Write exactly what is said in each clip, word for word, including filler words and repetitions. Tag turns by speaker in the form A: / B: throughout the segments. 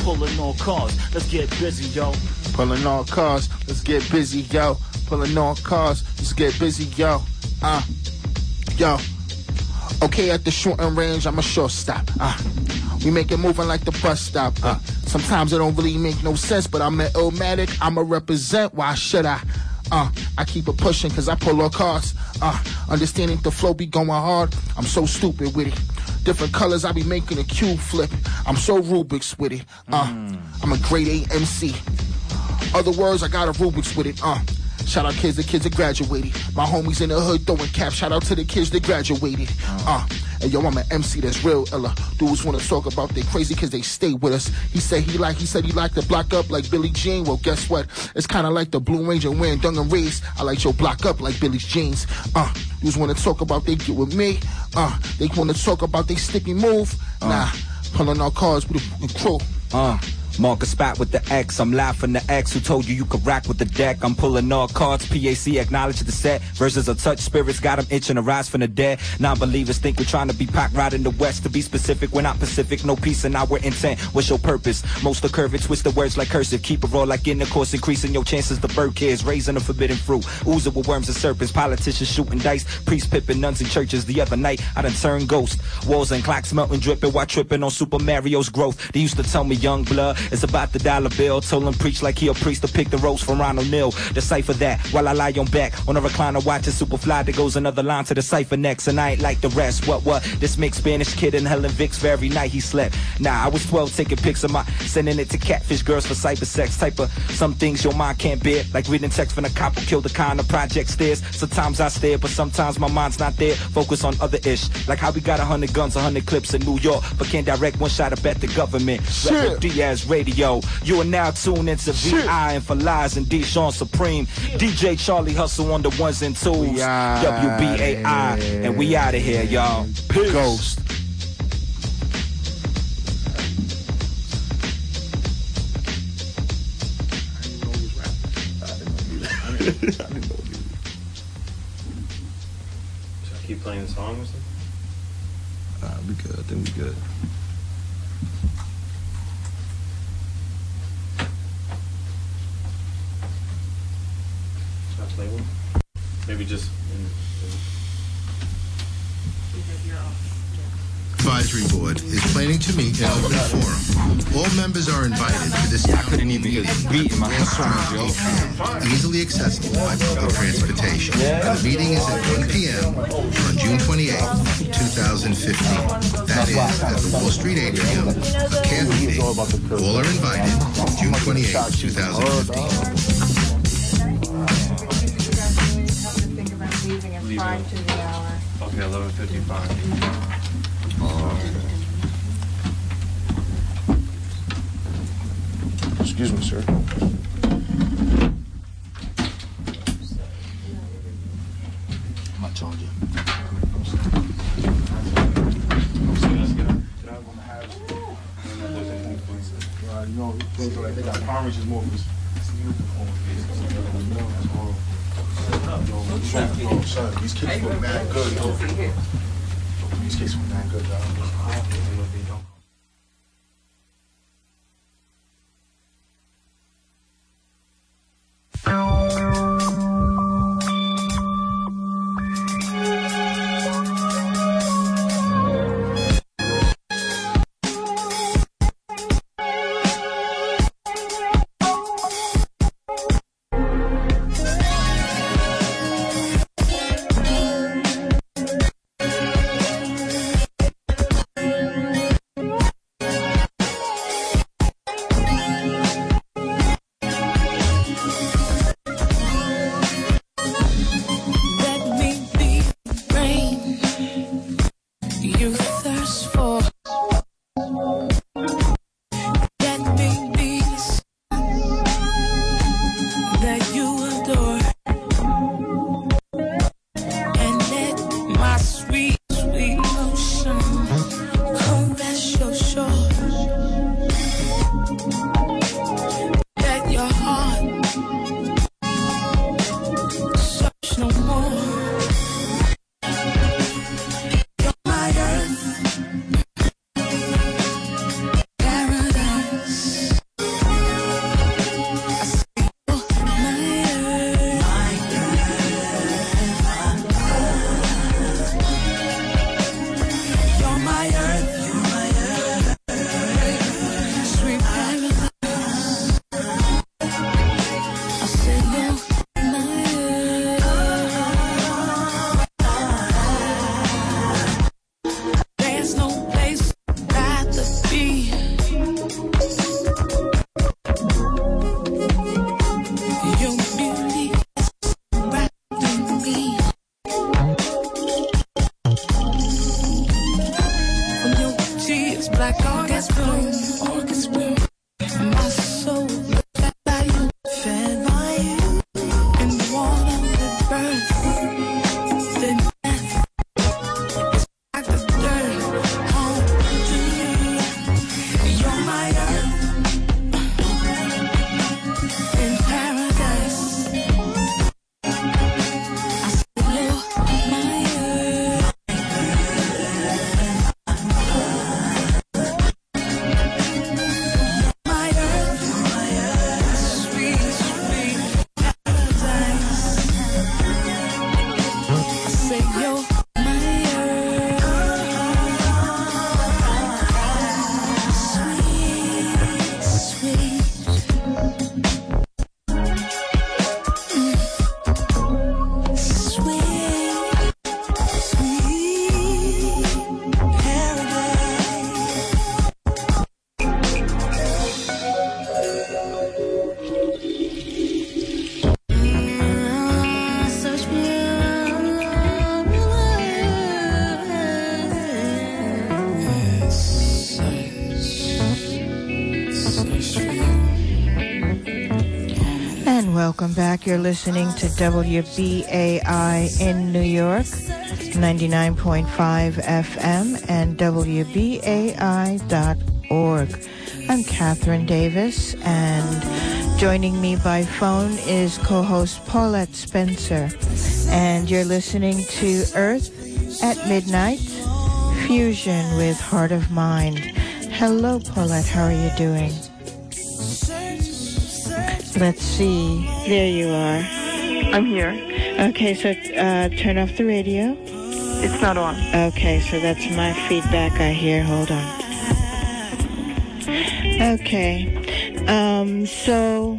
A: pulling all cars. Let's get busy, yo.
B: Pulling all cars, let's get busy, yo. Pulling all cars, let's get busy, yo. Uh, yo. Okay, at the shooting range, I'm a shortstop. Uh, we make it moving like the bus stop. Uh, sometimes it don't really make no sense, but I'm an Illmatic. I'ma represent. Why should I? Uh, I keep it pushing cause I pull all cars. Uh, understanding the flow be going hard. I'm so stupid with it. Different colors, I be making a cube flip. I'm so Rubik's with it. Uh, mm. I'm a grade A M C. Other words, I got a Rubik's with it. Uh, shout out kids, the kids that graduated. My homies in the hood throwing caps. Shout out to the kids that graduated. Uh, and yo, I'm an M C that's real illa. Dudes wanna talk about they crazy cause they stay with us. He said he like, he said he like to block up like Billie Jean. Well, guess what? It's kinda like the Blue Ranger wearing Dungan Rays. I like your block up like Billie Jeans. Uh, dudes wanna talk about they get with me. Uh, they wanna talk about they sticky move. Uh. Nah, pulling our cars with the crew.
C: Uh. Mark a spot with the X. I'm laughing the X who told you you could rack with the deck. I'm pulling all cards. P A C acknowledge the set. Versus a touch spirits got them itching to rise from the dead. Non-believers think we're trying to be packed right in the West. To be specific, we're not Pacific. No peace in our intent. What's your purpose? Most of curve it, twist the words like cursive. Keep it raw like intercourse, increasing your chances. The bird kids raising a forbidden fruit. Oozing with worms and serpents. Politicians shooting dice. Priests pipping nuns in churches. The other night I done turned ghost. Walls and clocks melting, dripping while tripping on Super Mario's growth. They used to tell me young blood it's about the dollar bill. Told him preach like he a priest to pick the roast from Ron O'Neal. Decipher that while I lie on back on a recliner watching Superfly. There goes another line to the cipher next, and I ain't like the rest. What what? This mixed Spanish kid in Helen Vicks every night he slept. Nah, I was twelve taking pics of my sending it to catfish girls for cyber sex. Type of some things your mind can't bear, like reading text from a cop who killed the kind of project stairs. Sometimes I stare, but sometimes my mind's not there. Focus on other ish, like how we got a hundred guns, a hundred clips in New York, but can't direct one shot up at the government. Rebel Diaz Radio. You are now tuned into V I and for lies and Dijon Supreme. D J Charlie Hustle on the ones and twos. W B A I, and we out of here, y'all. Peace. Ghost.
D: I didn't know you. Should I keep playing the song or something?
C: Alright, we good. I think we good.
D: Should I play one? Maybe just. In, in.
E: Advisory Board is planning to meet in open forum. All members are invited to this
C: I couldn't even get beat in my headphones, yo.
E: Easily accessible by public transportation. The meeting is at one p.m. on June twenty-eighth, twenty fifteen. That is at the Wall Street Atrium, a camp meeting. All are invited, June twenty-eighth, twenty fifteen.
F: Think about leaving at five to the hour.
D: Okay, eleven fifty-five.
B: Excuse me, sir.
C: I'm not charging.
B: You know, they got Palm Reach is more for this. Oh, son, these kids look mad good, yo. These kids look mad good, dog.
F: Thank you.
G: And welcome back. You're listening to W B A I in New York, ninety-nine point five F M and W B A I dot org. I'm Catherine Davis, and joining me by phone is co-host Paulette Spencer. And you're listening to Earth at Midnight, Fusion with Heart of Mind. Hello, Paulette. How are you doing? Let's see. There you are.
F: I'm here.
G: Okay, so uh, turn off the radio.
F: It's not on.
G: Okay, so that's my feedback I hear. Hold on. Okay. Um, so,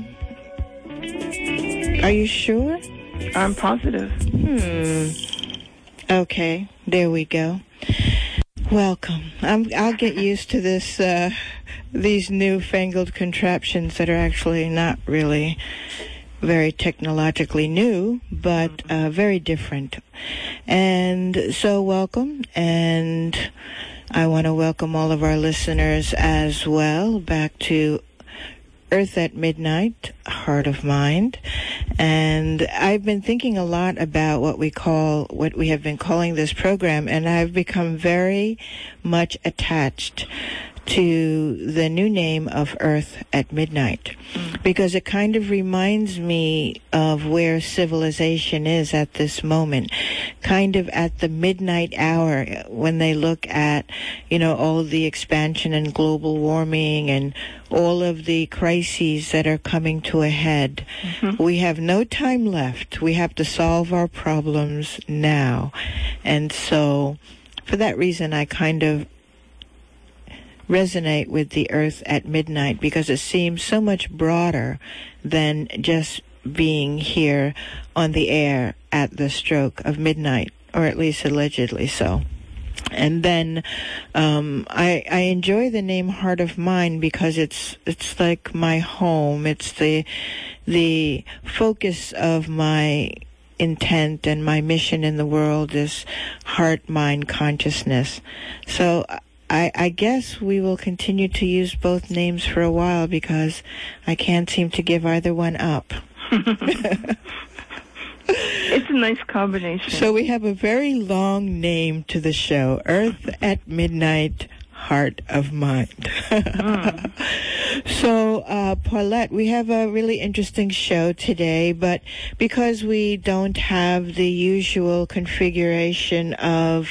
G: are you sure?
F: I'm positive.
G: Hmm. Okay, there we go. Welcome. I'm, I'll get used to this, uh, these newfangled contraptions that are actually not really very technologically new, but uh, very different. And so welcome, and I want to welcome all of our listeners as well back to Earth at Midnight, Heart of Mind. And I've been thinking a lot about what we call, what we have been calling this program, and I've become very much attached to the new name of Earth at Midnight, because it kind of reminds me of where civilization is at this moment, kind of at the midnight hour when they look at, you know, all the expansion and global warming and all of the crises that are coming to a head. Mm-hmm. We have no time left. We have to solve our problems now. And so for that reason, I kind of resonate with the Earth at Midnight, because it seems so much broader than just being here on the air at the stroke of midnight, or at least allegedly so. And then um, I, I enjoy the name Heart of Mind because it's it's like my home. It's the the focus of my intent and my mission in the world is heart, mind, consciousness. So I, I guess we will continue to use both names for a while because I can't seem to give either one up.
F: It's a nice combination.
G: So we have a very long name to the show, Earth at Midnight, Heart of Mind. mm. So, uh, Paulette, we have a really interesting show today, but because we don't have the usual configuration of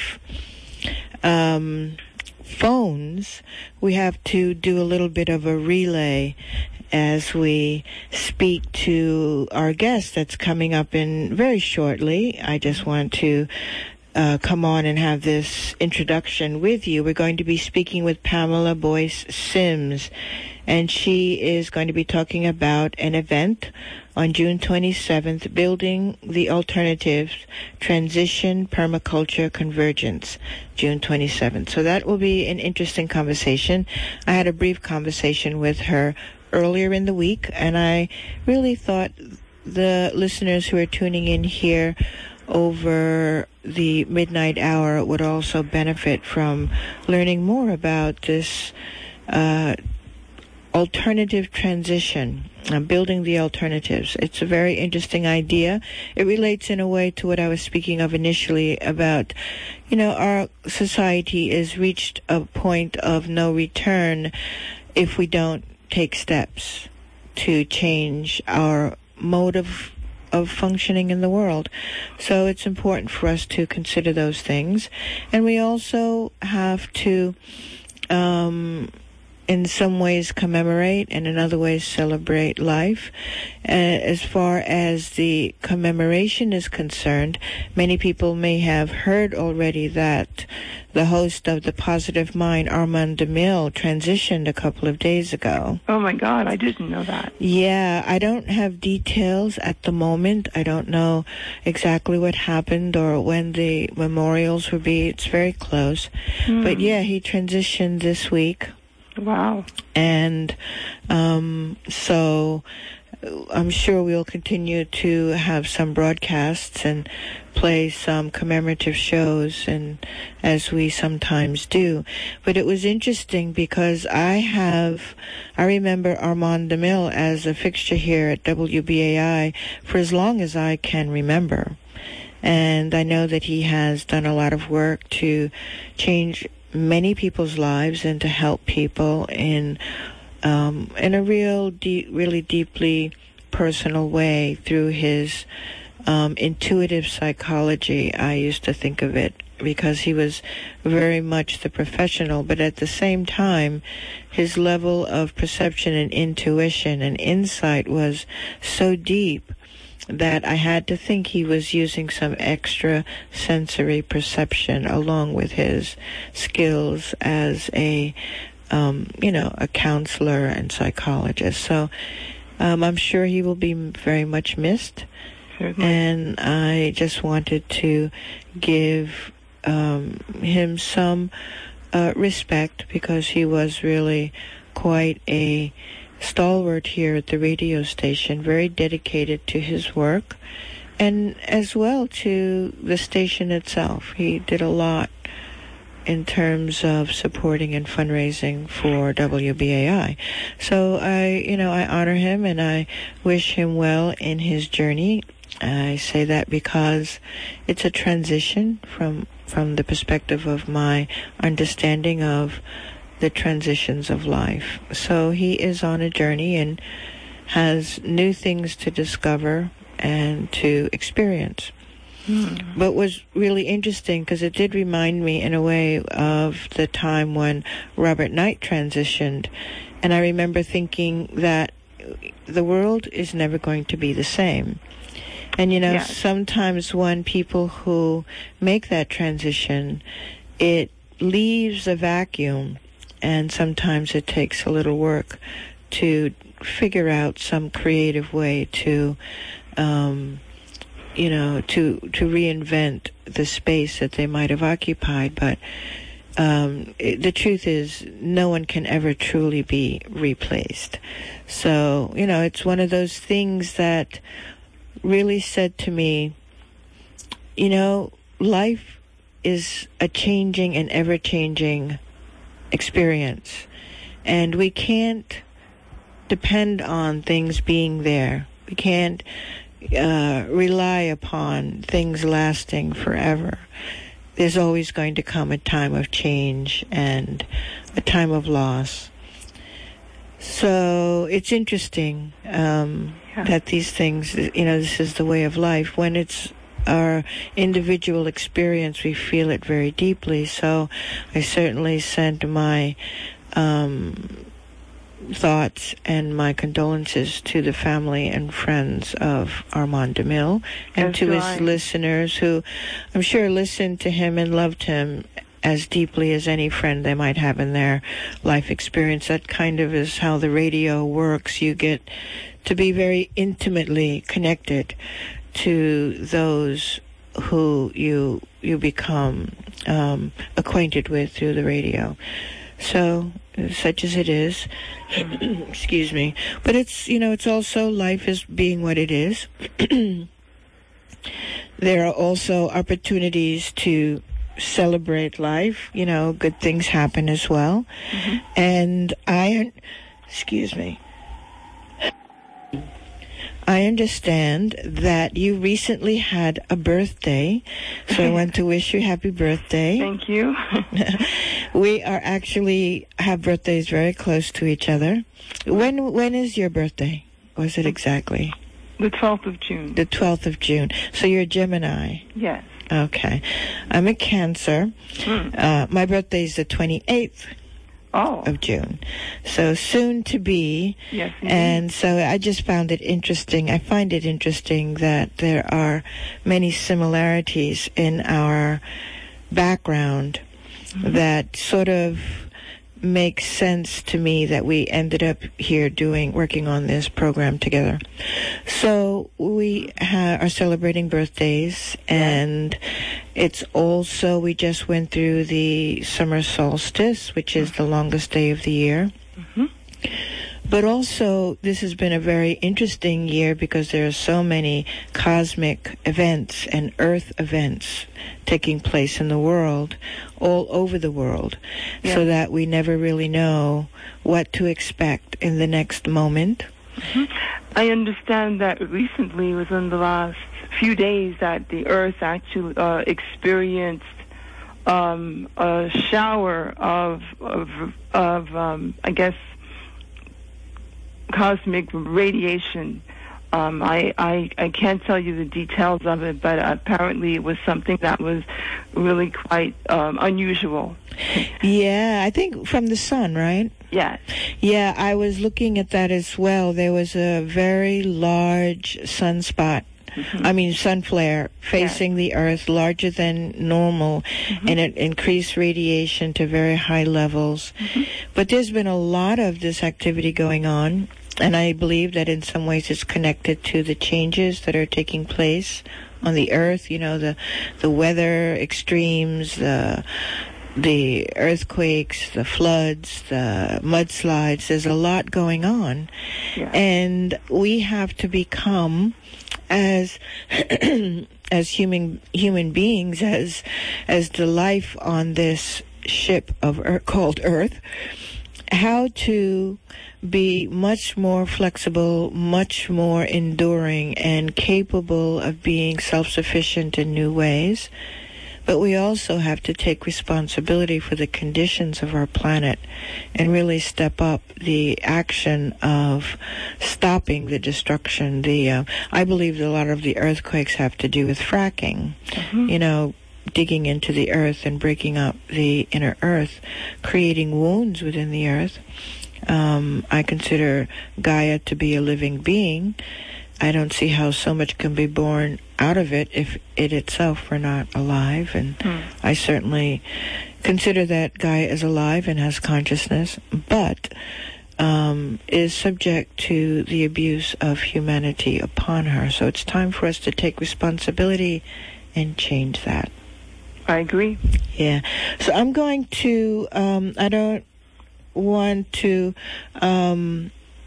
G: um, phones, we have to do a little bit of a relay as we speak to our guest that's coming up in very shortly. I just want to uh, come on and have this introduction with you. We're going to be speaking with Pamela Boyce Sims, and she is going to be talking about an event on June twenty-seventh, Building the Alternatives, Transition, Permaculture, Convergence, June twenty-seventh. So that will be an interesting conversation. I had a brief conversation with her earlier in the week, and I really thought the listeners who are tuning in here over the midnight hour would also benefit from learning more about this uh, alternative transition, uh, building the alternatives. It's a very interesting idea. It relates in a way to what I was speaking of initially about, you know, our society has reached a point of no return if we don't take steps to change our mode of of functioning in the world. So it's important for us to consider those things. And we also have to um in some ways commemorate and in other ways celebrate life. Uh, as far as the commemoration is concerned, many people may have heard already that the host of The Positive Mind, Armand DeMille, transitioned a couple of days ago.
F: Oh my God, I didn't know that.
G: Yeah, I don't have details at the moment. I don't know exactly what happened or when the memorials will be. It's very close. Hmm. But yeah, he transitioned this week.
F: Wow.
G: And um, so I'm sure we'll continue to have some broadcasts and play some commemorative shows, and as we sometimes do. But it was interesting because I have, I remember Armand DeMille as a fixture here at W B A I for as long as I can remember. And I know that he has done a lot of work to change many people's lives and to help people in um, in a real, deep, really deeply personal way through his um, intuitive psychology. I used to think of it, because he was very much the professional, but at the same time, his level of perception and intuition and insight was so deep that I had to think he was using some extra sensory perception along with his skills as a, um, you know, a counselor and psychologist. So um, I'm sure he will be very much missed. Certainly. And I just wanted to give um, him some uh, respect, because he was really quite a stalwart here at the radio station, very dedicated to his work, and as well to the station itself. He did a lot in terms of supporting and fundraising for W B A I. So I, you know, I honor him and I wish him well in his journey. I say that because it's a transition from from the perspective of my understanding of the transitions of life. So he is on a journey and has new things to discover and to experience. Hmm. But was really interesting because it did remind me in a way of the time when Robert Knight transitioned. And I remember thinking that the world is never going to be the same. And, you know, yes. sometimes when people who make that transition, it leaves a vacuum. And sometimes it takes a little work to figure out some creative way to, um, you know, to to reinvent the space that they might have occupied. But um, it, the truth is, no one can ever truly be replaced. So, you know, it's one of those things that really said to me, you know, life is a changing and ever-changing experience, and we can't depend on things being there. We can't uh, rely upon things lasting forever. There's always going to come a time of change and a time of loss. So it's interesting um, yeah. that these things, you know, this is the way of life. When it's our individual experience, we feel it very deeply. So I certainly send my um, thoughts and my condolences to the family and friends of Armand DeMille, and That's to right. his listeners who I'm sure listened to him and loved him as deeply as any friend they might have in their life experience. That kind of is how the radio works. You get to be very intimately connected to those who you you become um, acquainted with through the radio. So, such as it is, excuse me. But it's, you know, it's also, life is being what it is. There are also opportunities to celebrate life. You know, good things happen as well. Mm-hmm. And I, excuse me. I understand that you recently had a birthday, so I want to wish you happy birthday.
H: Thank you.
G: We are actually have birthdays very close to each other. When when is your birthday? What is it exactly?
H: The twelfth of June.
G: The twelfth of June. So you're a Gemini?
H: Yes.
G: Okay. I'm a Cancer. Mm. Uh, my birthday is the twenty-eighth.
H: Oh.
G: Of June. So soon to be.
H: Yes. Indeed.
G: And so I just found it interesting. I find it interesting that there are many similarities in our background mm-hmm. that sort of makes sense to me that we ended up here doing, working on this program together. So we ha- are celebrating birthdays, and it's also, we just went through the summer solstice, which is the longest day of the year. Mm-hmm. But also, this has been a very interesting year because there are so many cosmic events and Earth events taking place in the world, all over the world, yeah. so that we never really know what to expect in the next moment.
H: Mm-hmm. I understand that recently, within the last few days, that the Earth actually uh, experienced um, a shower of, of, of um, I guess, cosmic radiation. Um, I, I I can't tell you the details of it, but apparently it was something that was really quite um, unusual.
G: Yeah, I think from the sun, right?
H: Yes.
G: Yeah, I was looking at that as well. There was a very large sunspot. Mm-hmm. I mean, sun flare facing yes. the Earth, larger than normal, mm-hmm. and it increased radiation to very high levels. Mm-hmm. But there's been a lot of this activity going on, and I believe that in some ways it's connected to the changes that are taking place on the Earth. You know, the the weather extremes, the the earthquakes, the floods, the mudslides. There's a lot going on, yeah. and we have to become as as human human beings, as as the life on this ship of Earth, called Earth, how to be much more flexible, much more enduring, and capable of being self-sufficient in new ways. But we also have to take responsibility for the conditions of our planet and really step up the action of stopping the destruction. The uh, I believe that a lot of the earthquakes have to do with fracking, mm-hmm. you know, digging into the earth and breaking up the inner earth, creating wounds within the earth. Um, I consider Gaia to be a living being. I don't see how so much can be born out of it if it itself were not alive. And mm. I certainly consider that Gaia is alive and has consciousness, but um, is subject to the abuse of humanity upon her. So it's time for us to take responsibility and change that.
H: I agree.
G: Yeah. So I'm going to, um, I don't want to... Um,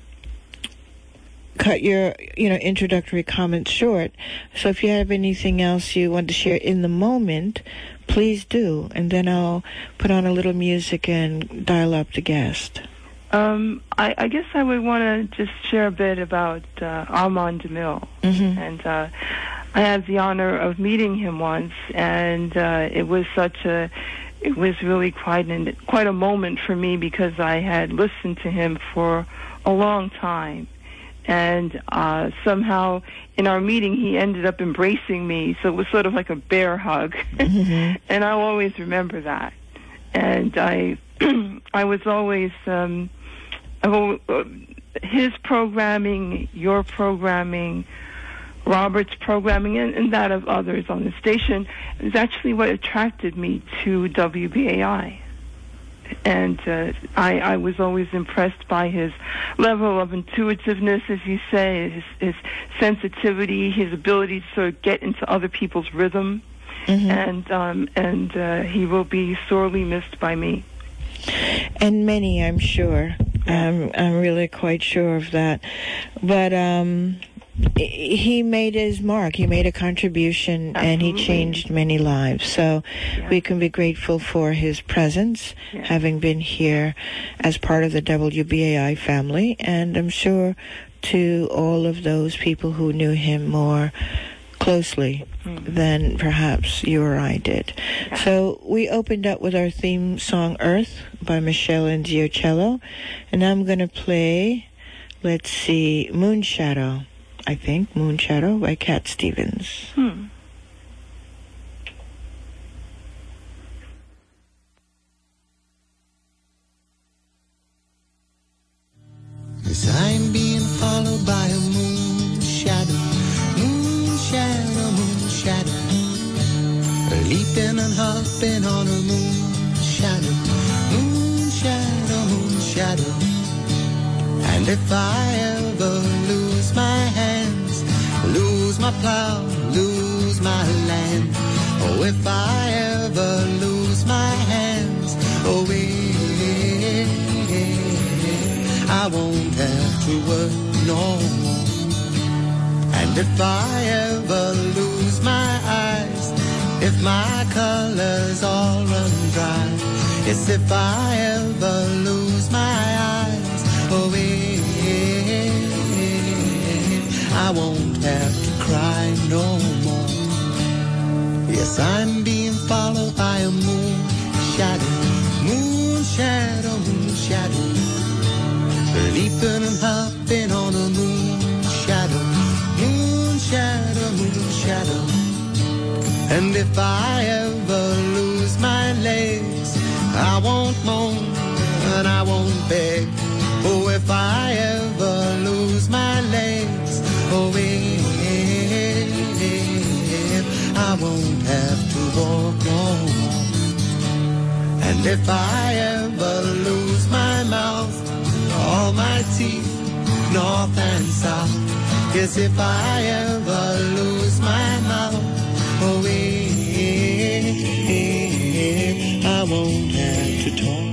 G: cut your, you know, introductory comments short. So if you have anything else you want to share in the moment, please do. And then I'll put on a little music and dial up the guest.
H: Um, I, I guess I would want to just share a bit about uh, Armand DeMille. Mm-hmm. And uh, I had the honor of meeting him once, and uh, it was such a... It was really quite an, quite a moment for me because I had listened to him for a long time. And uh, somehow in our meeting, he ended up embracing me. So it was sort of like a bear hug. Mm-hmm. And I'll always remember that. And I I was always, um, I've, uh, his programming, your programming, Robert's programming, and, and that of others on the station is actually what attracted me to W B A I. And uh, I, I was always impressed by his level of intuitiveness, as you say, his, his sensitivity, his ability to sort of get into other people's rhythm. Mm-hmm. And um, and uh, he will be sorely missed by me.
G: And many, I'm sure. I'm, I'm really quite sure of that. But um, he made his mark. He made a contribution, Absolutely. And he changed many lives. So yeah. we can be grateful for his presence, yeah. having been here as part of the W B A I family, and I'm sure to all of those people who knew him more closely mm. than perhaps you or I did. Yeah. So we opened up with our theme song, Earth, by Michelle and Giocello, and I'm going to play, let's see, Moonshadow. I think, Moonshadow by Cat Stevens. Hmm.
I: As I'm being followed by a moon shadow, moon shadow, moon shadow, leaping and hopping on a moon shadow, moon shadow, moon shadow. And if I ever lose my hands, lose my plow, lose my land, oh, if I ever lose my hands, oh, yeah, I I won't have to work no more. And if I ever lose my eyes, if my colors all run dry, yes, if I ever lose my eyes, oh, yeah, I won't have to cry no more. Yes, I'm being followed by a moon shadow, moon shadow, moon shadow, leaping and hopping on a moon shadow, moon shadow, moon shadow. And if I ever lose my legs, I won't moan and I won't beg. Oh, if I ever lose my legs, oh, if I won't have to walk no more. And if I ever lose my mouth, all my teeth, north and south, yes, if I ever lose my mouth, oh, I won't have to talk.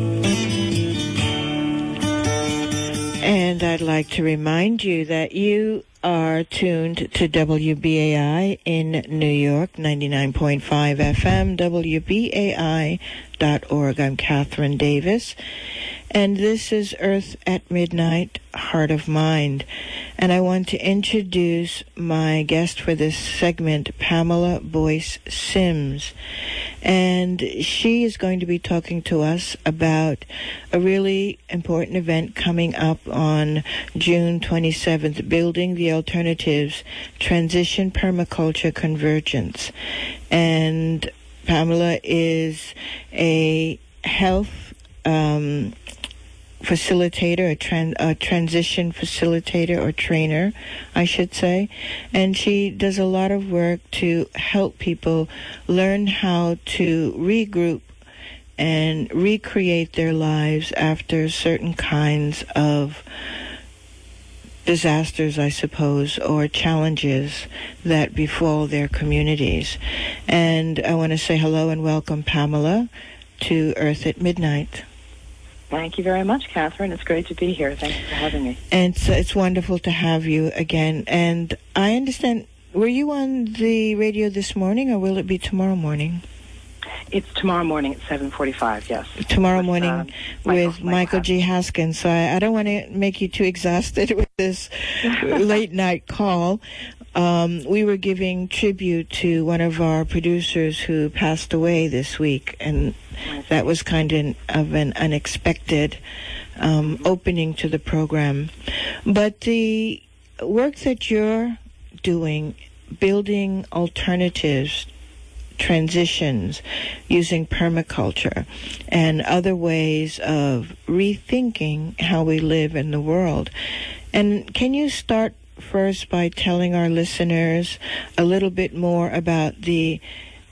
G: And I'd like to remind you that you are tuned to W B A I in New York, ninety-nine point five F M, W B A I dot org. I'm Catherine Davis, and this is Earth at Midnight, Heart of Mind. And I want to introduce my guest for this segment, Pamela Boyce Sims. And she is going to be talking to us about a really important event coming up on June twenty-seventh, Building the Alternatives, Transition Permaculture Convergence. And Pamela is a health um, facilitator, a, tran- a transition facilitator or trainer, I should say. And she does a lot of work to help people learn how to regroup and recreate their lives after certain kinds of disasters, I suppose, or challenges that befall their communities. And I want to say hello and welcome, Pamela, to Earth at Midnight.
J: Thank you very much, Catherine. It's great to be here. Thank you for having me.
G: And so it's wonderful to have you again. And I understand, were you on the radio this morning, or will it be tomorrow morning?
J: It's tomorrow morning at seven forty-five, yes.
G: Tomorrow
J: with,
G: morning
J: uh,
G: with
J: Michael,
G: Michael G. Haskins. So I, I don't want to make you too exhausted with this late night call. Um, we were giving tribute to one of our producers who passed away this week, and that was kind of, of an unexpected um, opening to the program. But the work that you're doing, building alternatives, transitions, using permaculture, and other ways of rethinking how we live in the world. And can you start first by telling our listeners a little bit more about the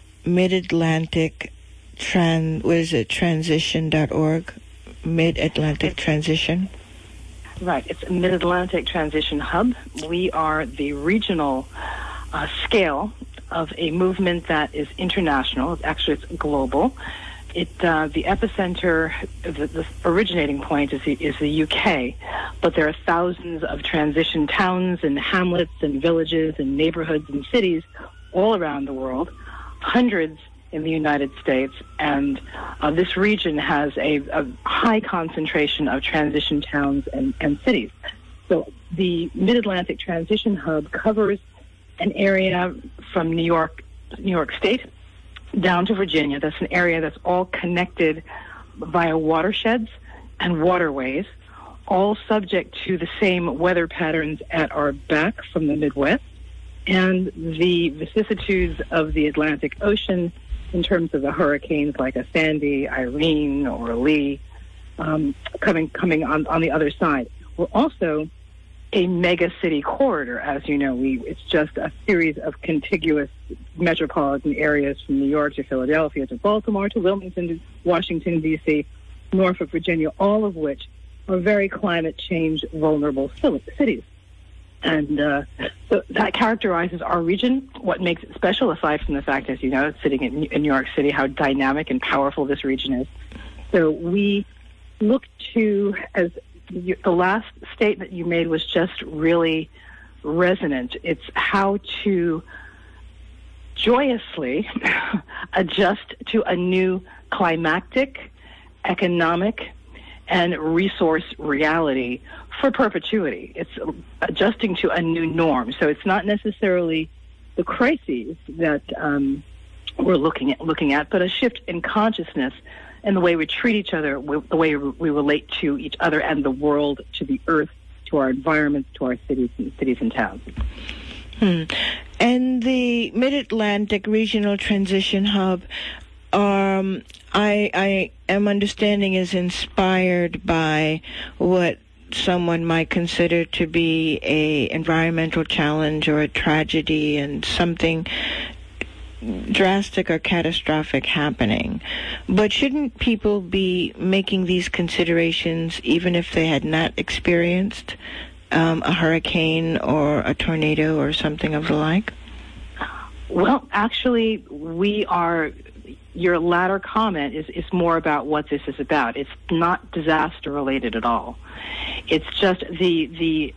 G: Mid-Atlantic Tran, what is it, transition dot org? Mid-Atlantic Transition?
J: Right. It's a Mid-Atlantic Transition Hub. We are the regional uh, scale of a movement that is international. Actually, it's global. It uh, the epicenter, the, the originating point is the, is the U K, but there are thousands of transition towns and hamlets and villages and neighborhoods and cities all around the world, hundreds in the United States, and uh, this region has a, a high concentration of transition towns and, and cities. So the Mid-Atlantic Transition Hub covers an area from New York, New York State, down to Virginia. That's an area that's all connected via watersheds and waterways, all subject to the same weather patterns at our back from the Midwest, and the vicissitudes of the Atlantic Ocean in terms of the hurricanes like a Sandy, Irene, or Lee, um, coming coming on, on the other side. We're also a mega city corridor. As you know, we it's just a series of contiguous metropolitan areas from New York to Philadelphia to Baltimore to Wilmington to Washington, D C, Norfolk, Virginia, all of which are very climate change vulnerable cities. And uh, so that characterizes our region. What makes it special, aside from the fact, as you know, sitting in, in New York City, how dynamic and powerful this region is. So we look to, as you, the last statement you made was just really resonant. It's how to joyously adjust to a new climactic, economic, and resource reality for perpetuity. It's adjusting to a new norm. So it's not necessarily the crises that um, we're looking at, looking at, but a shift in consciousness and the way we treat each other, the way we relate to each other and the world, to the earth, to our environments, to our cities and cities and towns.
G: Hmm. And the Mid-Atlantic Regional Transition Hub, um, I, I am understanding, is inspired by what someone might consider to be a environmental challenge or a tragedy and something drastic or catastrophic happening. But shouldn't people be making these considerations even if they had not experienced um, a hurricane or a tornado or something of the like?
J: Well, actually, we are, your latter comment is, is more about what this is about. It's not disaster related at all. It's just the the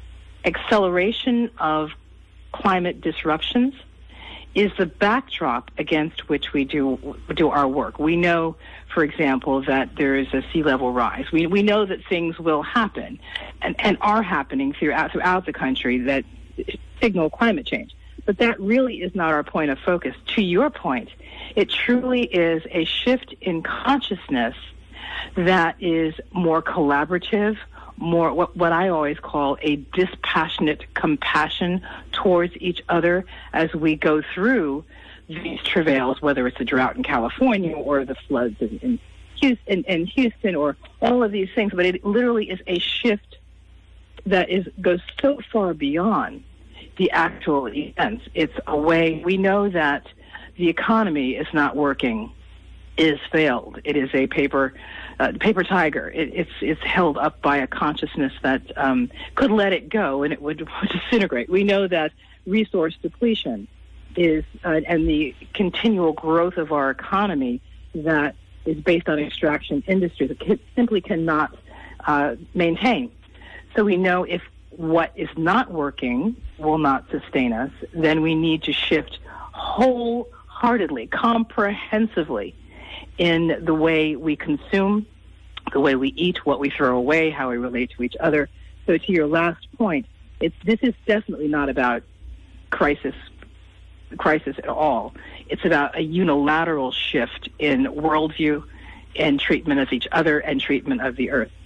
J: acceleration of climate disruptions is the backdrop against which we do do our work. We know, for example, that there is a sea level rise. We we know that things will happen and, and are happening throughout throughout the country that signal climate change. But that really is not our point of focus. To your point, it truly is a shift in consciousness that is more collaborative, more what, what I always call a dispassionate compassion towards each other as we go through these travails, whether it's a drought in California or the floods in, in, Houston, in Houston or all of these things. But it literally is a shift that is goes so far beyond the actual events. It's a way, we know that the economy is not working, is failed. It is a paper uh, paper tiger. It, it's it's held up by a consciousness that um, could let it go and it would, would disintegrate. We know that resource depletion is uh, and the continual growth of our economy that is based on extraction industries that can, simply cannot uh, maintain. So we know if what is not working will not sustain us, then we need to shift wholeheartedly, comprehensively in the way we consume, the way we eat, what we throw away, how we relate to each other. So to your last point, it's, this is definitely not about crisis crisis at all. It's about a unilateral shift in worldview and treatment of each other and treatment of the earth.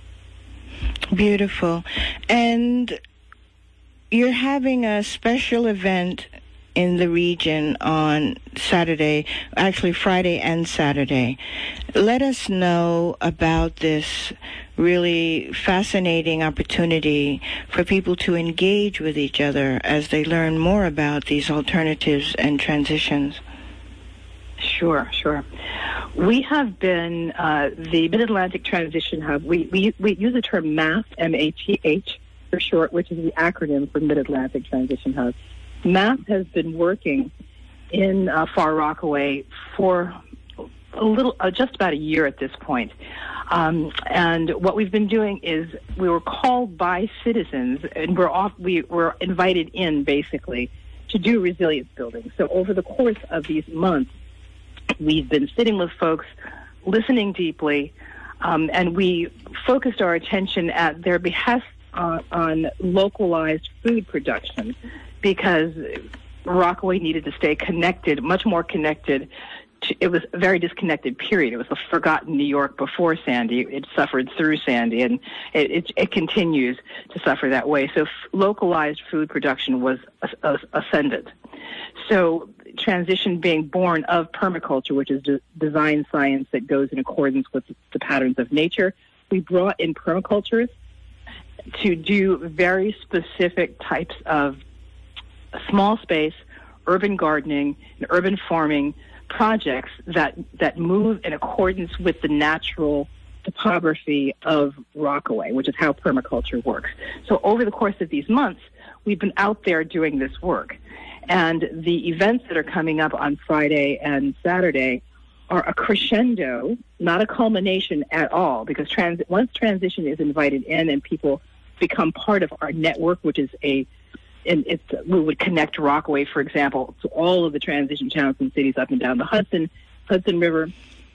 G: Beautiful. And you're having a special event in the region on Saturday, actually Friday and Saturday. Let us know about this really fascinating opportunity for people to engage with each other as they learn more about these alternatives and transitions.
J: Sure, sure. We have been, uh, the Mid-Atlantic Transition Hub, we, we, we use the term MATH, M A T H for short, which is the acronym for Mid-Atlantic Transition Hub. MATH has been working in uh, Far Rockaway for a little, uh, just about a year at this point. Um, and what we've been doing is we were called by citizens, and we're off, we were invited in, basically, to do resilience building. So over the course of these months, we've been sitting with folks, listening deeply, um, and we focused our attention at their behest uh, on localized food production, because Rockaway needed to stay connected, much more connected. To, it was a very disconnected period. It was a forgotten New York before Sandy. It suffered through Sandy, and it, it, it continues to suffer that way. So f- localized food production was uh, ascended. So transition being born of permaculture, which is de- design science that goes in accordance with the patterns of nature. We brought in permaculturists to do very specific types of small space, urban gardening, and urban farming projects that, that move in accordance with the natural topography of Rockaway, which is how permaculture works. So over the course of these months, we've been out there doing this work. And the events that are coming up on Friday and Saturday are a crescendo, not a culmination at all, because trans- once transition is invited in and people become part of our network, which is a, and it's, we would connect Rockaway, for example, to all of the transition towns and cities up and down the Hudson, Hudson River,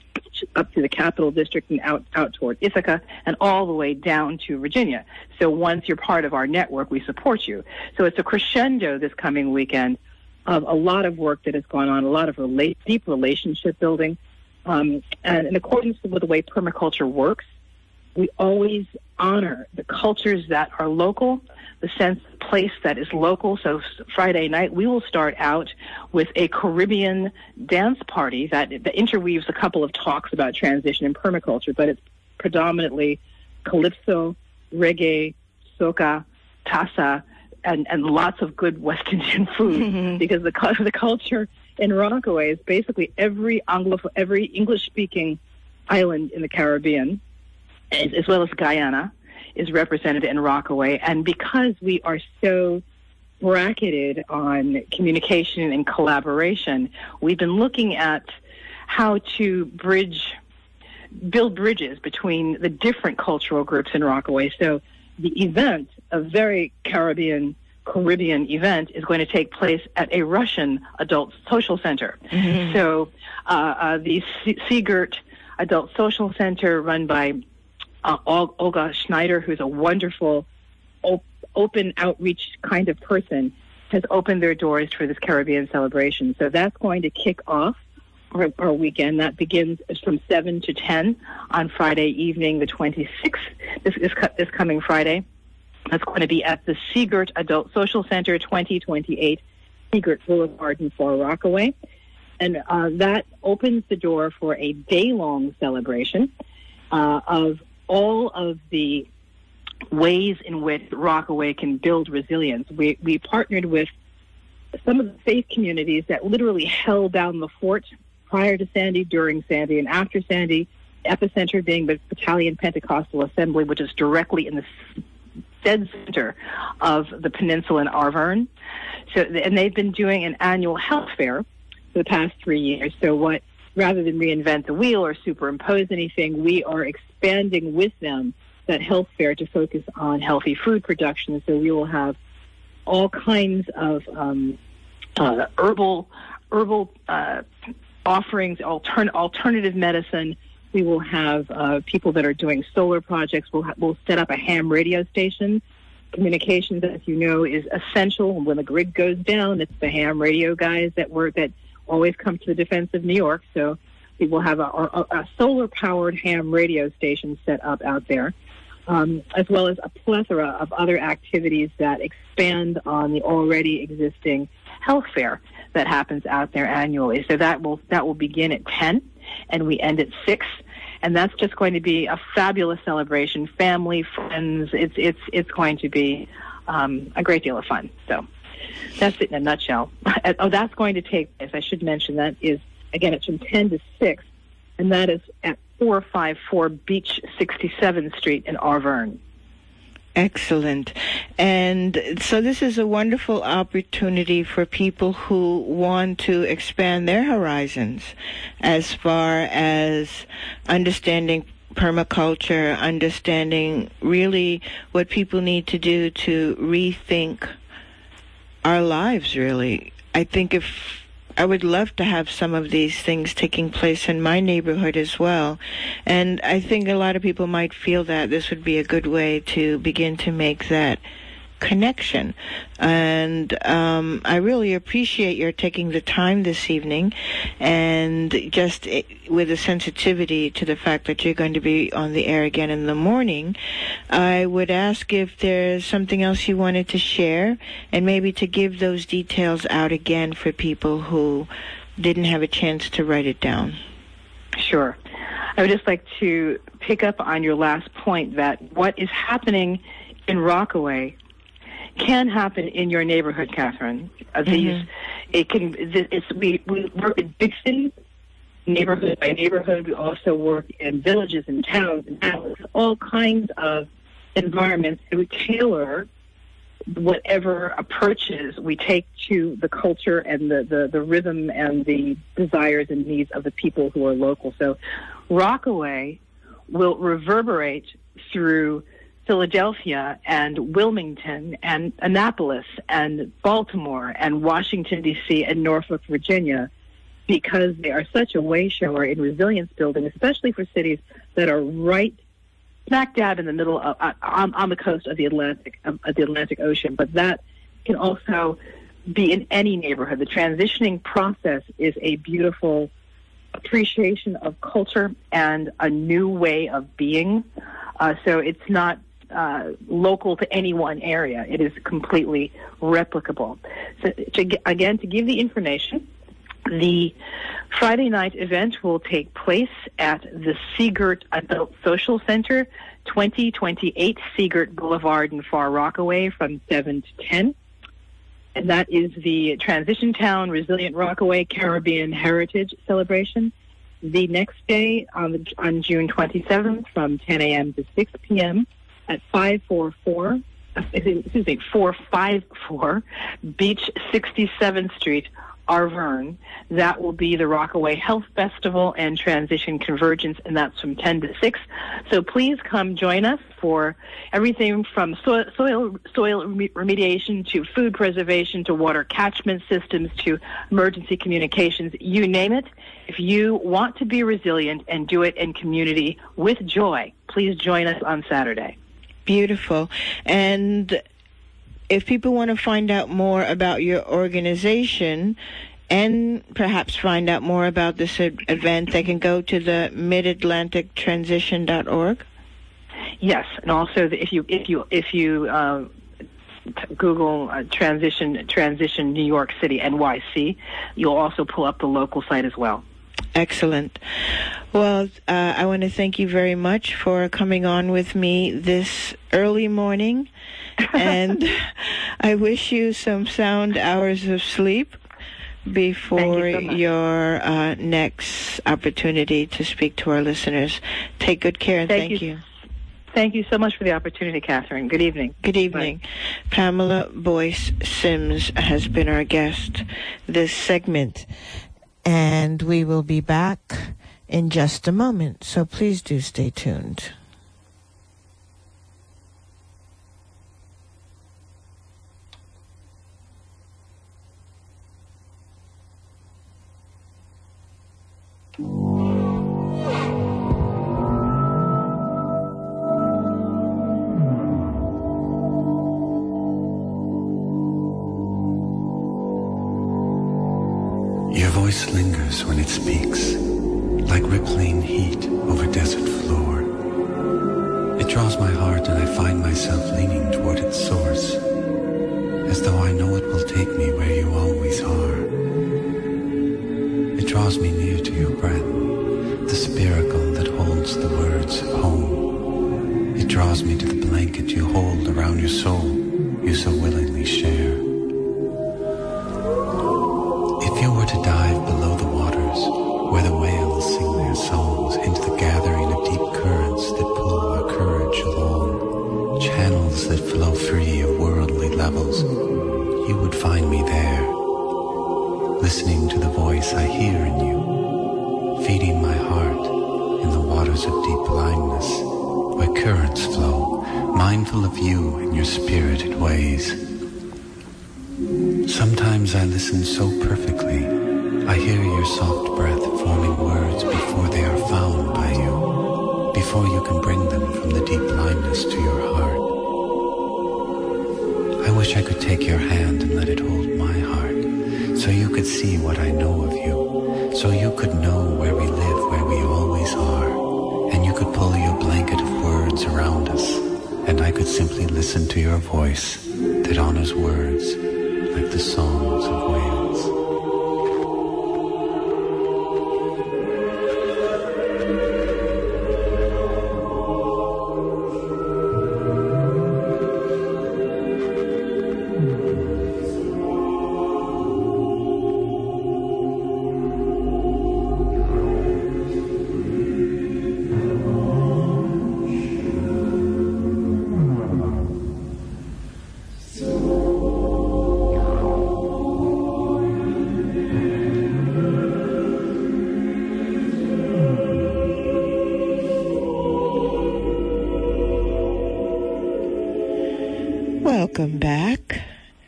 J: up to the Capital District and out, out toward Ithaca, and all the way down to Virginia. So once you're part of our network, we support you. So it's a crescendo this coming weekend of a lot of work that has gone on, a lot of rela- deep relationship building. Um, and in accordance with the way permaculture works, we always honor the cultures that are local, the sense of place that is local. So Friday night, we will start out with a Caribbean dance party that, that interweaves a couple of talks about transition and permaculture, but it's predominantly calypso, reggae, soca, tassa, and, and lots of good West Indian food, because the, the culture in Rockaway is basically every Anglo, every English-speaking island in the Caribbean, as, as well as Guyana, is represented in Rockaway. And because we are so bracketed on communication and collaboration, we've been looking at how to bridge, build bridges between the different cultural groups in Rockaway. So the event, a very Caribbean, Caribbean event, is going to take place at a Russian adult social center. Mm-hmm. So uh, uh, the Seegert Adult Social Center, run by uh, Olga Schneider, who's a wonderful op- open outreach kind of person, has opened their doors for this Caribbean celebration. So that's going to kick off our, our weekend. That begins from seven to ten on Friday evening, the twenty-sixth, this, this, this coming Friday. That's going to be at the Seegert Adult Social Center, twenty twenty-eight Seegert Boulevard in Far Rockaway. And uh, that opens the door for a day-long celebration uh, of all of the ways in which Rockaway can build resilience. We, we partnered with some of the faith communities that literally held down the fort prior to Sandy, during Sandy, and after Sandy, epicenter being the Battalion Pentecostal Assembly, which is directly in the dead center of the peninsula in Arverne. So, and they've been doing an annual health fair for the past three years. So what, rather than reinvent the wheel or superimpose anything, we are expanding with them that health fair to focus on healthy food production. So we will have all kinds of um, uh, herbal herbal uh, offerings, altern- alternative medicine. We will have uh, people that are doing solar projects. We'll, ha- we'll set up a ham radio station. Communications, as you know, is essential. When the grid goes down, it's the ham radio guys that work that always come to the defense of New York. So we will have a, a, a solar-powered ham radio station set up out there, um, as well as a plethora of other activities that expand on the already existing health fair that happens out there annually. So that will that will begin at ten, and we end at six. And that's just going to be a fabulous celebration. Family, friends, it's it's it's going to be um, a great deal of fun. So that's it in a nutshell. Oh, that's going to take place. I should mention that is, again, it's from ten to six, and that is at four fifty-four Beach sixty-seventh Street in Arverne.
G: Excellent. And so this is a wonderful opportunity for people who want to expand their horizons as far as understanding permaculture, understanding really what people need to do to rethink our lives, really. I think if I would love to have some of these things taking place in my neighborhood as well. And I think a lot of people might feel that this would be a good way to begin to make that connection. And um, I really appreciate your taking the time this evening, and just it, with a sensitivity to the fact that you're going to be on the air again in the morning. I would ask if there's something else you wanted to share, and maybe to give those details out again for people who didn't have a chance to write it down.
J: Sure. I would just like to pick up on your last point, that what is happening in Rockaway can happen in your neighborhood, Catherine. Uh, these, mm-hmm. it can. It's, we we work in big cities, neighborhood by neighborhood. We also work in villages and towns and hamlets, all kinds of environments. And we tailor whatever approaches we take to the culture and the, the, the rhythm and the desires and needs of the people who are local. So Rockaway will reverberate through Philadelphia and Wilmington and Annapolis and Baltimore and Washington, D C and Norfolk, Virginia, because they are such a way shower in resilience building, especially for cities that are right smack dab in the middle of uh, on, on the coast of the Atlantic of, of the Atlantic Ocean. But that can also be in any neighborhood. The transitioning process is a beautiful appreciation of culture and a new way of being. Uh, so it's not uh, local to any one area. It is completely replicable. So to, again, to give the information, the Friday night event will take place at the Seegert Adult Social Center, twenty twenty-eight Seegert Boulevard in Far Rockaway from seven to ten. And that is the Transition Town Resilient Rockaway Caribbean Heritage Celebration. The next day, on, the, on June twenty-seventh, from ten a.m. to six p.m. at five forty-four, excuse me, four fifty-four Beach sixty-seventh Street, Arverne. That will be the Rockaway Health Festival and Transition Convergence, and that's from ten to six. So please come join us for everything from soil, soil, soil remediation to food preservation to water catchment systems to emergency communications, you name it. If you want to be resilient and do it in community with joy, please join us on Saturday.
G: Beautiful. And if people want to find out more about your organization and perhaps find out more about this event, they can go to the mid atlantic transition dot org.
J: Yes, and also if you if you if you uh, Google uh, transition transition New York City N Y C, you'll also pull up the local site as well.
G: Excellent. Well, uh, I want to thank you very much for coming on with me this early morning, and I wish you some sound hours of sleep before
J: you so
G: your uh, next opportunity to speak to our listeners. Take good care, and thank,
J: thank
G: you.
J: you. Thank you so much for the opportunity, Catherine. Good evening.
G: Good evening. Bye. Pamela Boyce Sims has been our guest this segment, and we will be back in just a moment, so please do stay tuned.
K: Your voice lingers when it speaks, like rippling heat over desert floor. It draws my heart and I find myself leaning toward its source, as though I know it will take me where you always are. It draws me near to your breath, the spiracle that holds the words of home. It draws me to the blanket you hold around your soul, you so willingly share. If you were to dive below the waters, where the whales sing their songs, into the gathering of deep currents that pull our courage along, channels that flow free of worldly levels, you would find me there, listening to the voice I hear in you, feeding my heart in the waters of deep blindness, where currents flow, mindful of you and your spirited ways. Sometimes I listen so perfectly, I hear your soft breath forming words before they are found by you, before you can bring them from the deep blindness to your heart. I wish I could take your hand and let it hold my heart, so you could see what I know of you, so you could know where we live, where we always are, and you could pull your blanket of words around us, and I could simply listen to your voice that honors words like the songs of whales.
I: So
G: Welcome back.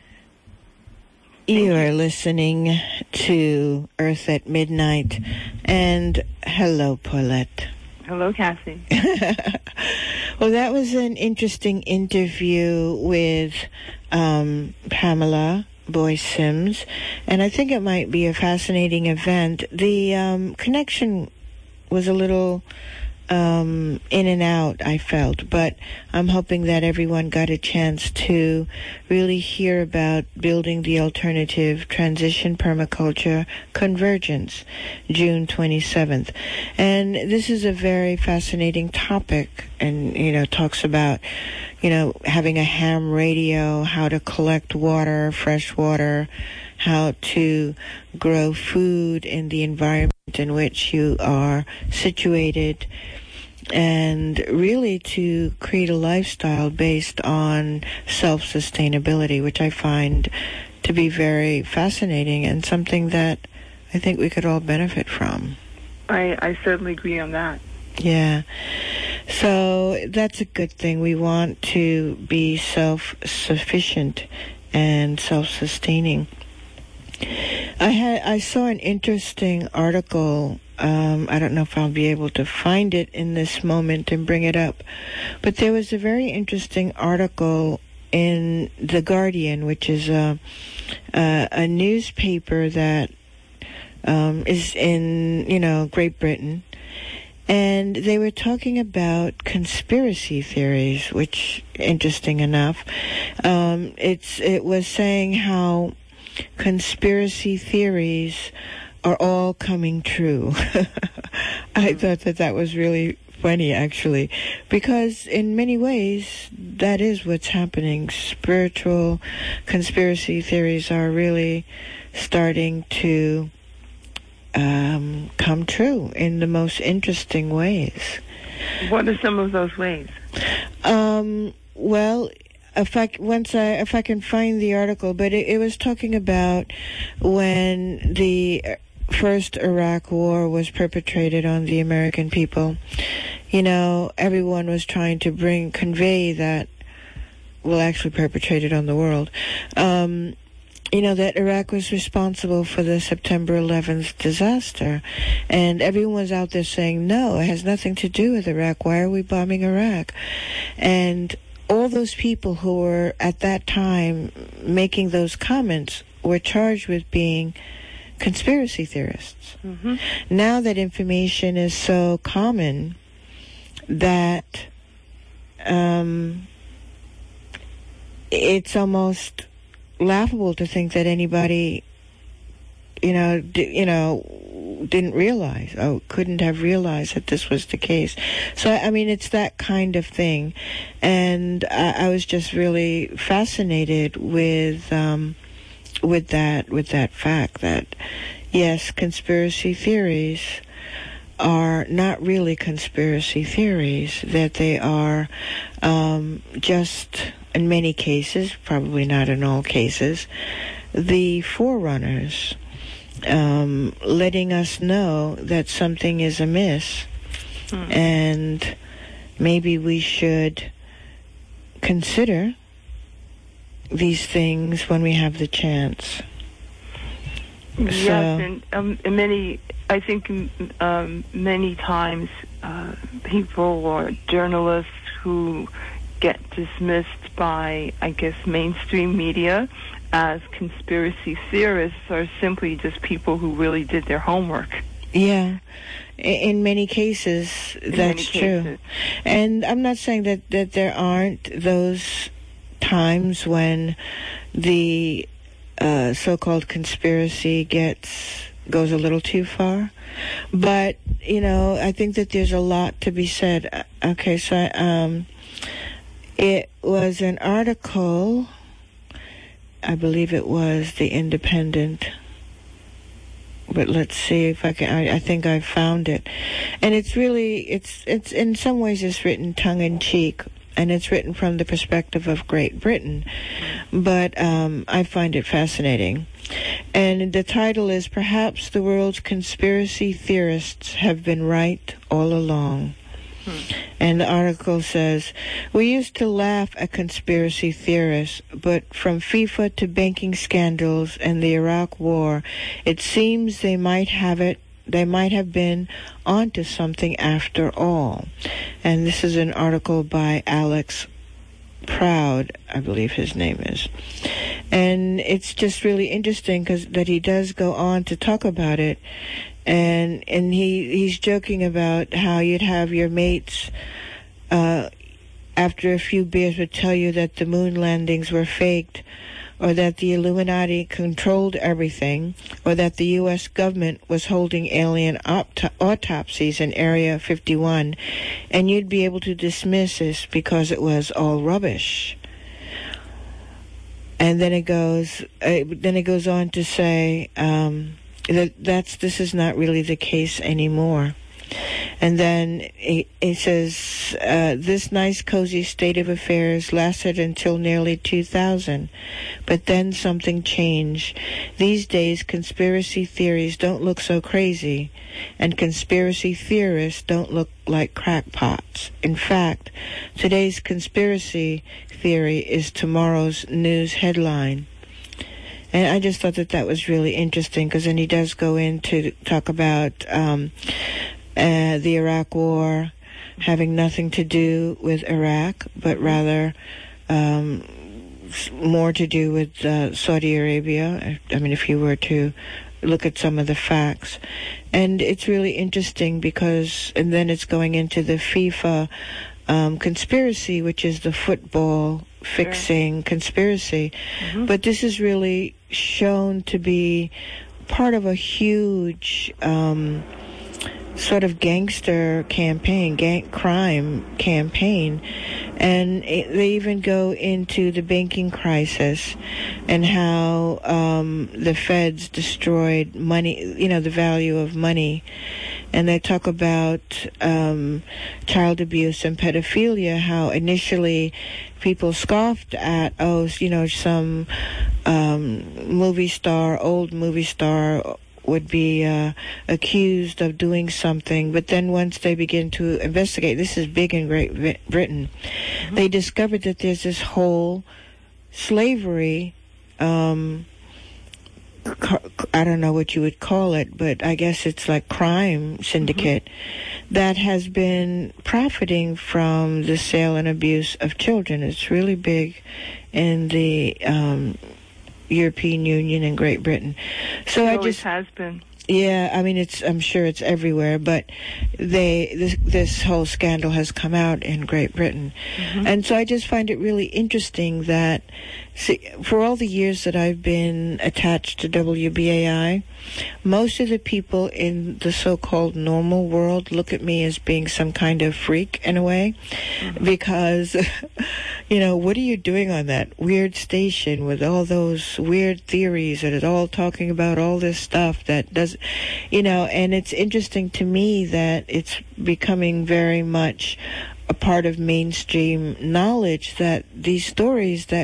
G: You are listening to Earth at Midnight. And hello, Paulette.
H: Hello, Cassie.
G: Well, that was an interesting interview with um, Pamela Boyce Sims, and I think it might be a fascinating event. The um, connection was a little um, in and out, I felt, but I'm hoping that everyone got a chance to really hear about building the alternative transition permaculture convergence, June twenty-seventh. And this is a very fascinating topic, and, you know, talks about, you know, having a ham radio, how to collect water, fresh water, how to grow food in the environment in which you are situated, and really to create a lifestyle based on self-sustainability, which I find to be very fascinating and something that I think we could all benefit from.
H: I, I certainly agree on that.
G: Yeah. So that's a good thing. We want to be self-sufficient and self-sustaining. I had I saw an interesting article. Um, I don't know if I'll be able to find it in this moment and bring it up, but there was a very interesting article in The Guardian, which is a a, a newspaper that um, is in, you know, Great Britain. And they were talking about conspiracy theories, which, interesting enough, um, it's it was saying how conspiracy theories are all coming true. I thought that that was really funny, actually, because in many ways that is what's happening. Spiritual conspiracy theories are really starting to Um, come true in the most interesting ways.
H: What are some of those ways?
G: Um, well, if I once I if I can find the article, but it, it was talking about when the first Iraq War was perpetrated on the American people. You know, everyone was trying to bring convey that, well, actually perpetrated on the world. Um, You know, that Iraq was responsible for the September eleventh disaster. And everyone was out there saying, no, it has nothing to do with Iraq. Why are we bombing Iraq? And all those people who were at that time making those comments were charged with being conspiracy theorists.
H: Mm-hmm.
G: Now that information is so common that um, it's almost laughable to think that anybody, you know, d- you know, didn't realize, oh, couldn't have realized that this was the case. So, I mean, it's that kind of thing. And I, I was just really fascinated with, um, with that, with that fact that, yes, conspiracy theories are not really conspiracy theories, that they are um, just, in many cases, probably not in all cases, the forerunners um, letting us know that something is amiss, mm. and maybe we should consider these things when we have the chance.
H: Yes,
G: so,
H: and um, many, I think um, many times uh, people or journalists who get dismissed by, I guess, mainstream media as conspiracy theorists are simply just people who really did their homework.
G: Yeah. In many cases,
H: In
G: that's
H: many
G: true.
H: cases.
G: And I'm not saying that, that there aren't those times when the uh, so-called conspiracy gets goes a little too far. But, you know, I think that there's a lot to be said. Okay, so um, it was an article, I believe it was The Independent, but let's see if I can, I, I think I found it. And it's really, it's, it's in some ways it's written tongue-in-cheek, and it's written from the perspective of Great Britain, but um, I find it fascinating. And the title is, Perhaps the World's Conspiracy Theorists Have Been Right All Along. Hmm. And the article says, we used to laugh at conspiracy theorists, but from FIFA to banking scandals and the Iraq War, it seems they might have it They might have been onto something after all. And this is an article by Alex Proud, I believe his name is. And it's just really interesting because that he does go on to talk about it. And and he, he's joking about how you'd have your mates, uh, after a few beers, would tell you that the moon landings were faked, or that the Illuminati controlled everything, or that the U S government was holding alien opt- autopsies in Area fifty-one, and you'd be able to dismiss this because it was all rubbish. And then it goes, uh, then it goes on to say um, that that's this is not really the case anymore. And then it, it says, uh, this nice, cozy state of affairs lasted until nearly two thousand. But then something changed. These days, conspiracy theories don't look so crazy, and conspiracy theorists don't look like crackpots. In fact, today's conspiracy theory is tomorrow's news headline. And I just thought that that was really interesting, because then he does go in to talk about Um, Uh, the Iraq War having nothing to do with Iraq, but rather um, more to do with uh, Saudi Arabia. I mean, if you were to look at some of the facts. And it's really interesting because, and then it's going into the FIFA um, conspiracy, which is the football fixing sure. conspiracy. Mm-hmm. But this is really shown to be part of a huge Um, sort of gangster campaign, gang crime campaign, and it, they even go into the banking crisis and how um, the feds destroyed money, you know, the value of money, and they talk about um, child abuse and pedophilia, how initially people scoffed at, oh, you know, some um, movie star, old movie star, would be uh, accused of doing something, but then once they begin to investigate, this is big in Great Britain, mm-hmm. they discovered that there's this whole slavery, um, I don't know what you would call it, but I guess it's like crime syndicate mm-hmm. that has been profiting from the sale and abuse of children. It's really big in the um European Union and Great Britain. So
H: it
G: I
H: always
G: just
H: has been.
G: Yeah, I mean, it's. I'm sure it's everywhere, but they this, this whole scandal has come out in Great Britain, mm-hmm. and so I just find it really interesting that, see, for all the years that I've been attached to W B A I, most of the people in the so-called normal world look at me as being some kind of freak in a way, mm-hmm. because, you know, what are you doing on that weird station with all those weird theories that is all talking about all this stuff that does, you know, and it's interesting to me that it's becoming very much a part of mainstream knowledge that these stories that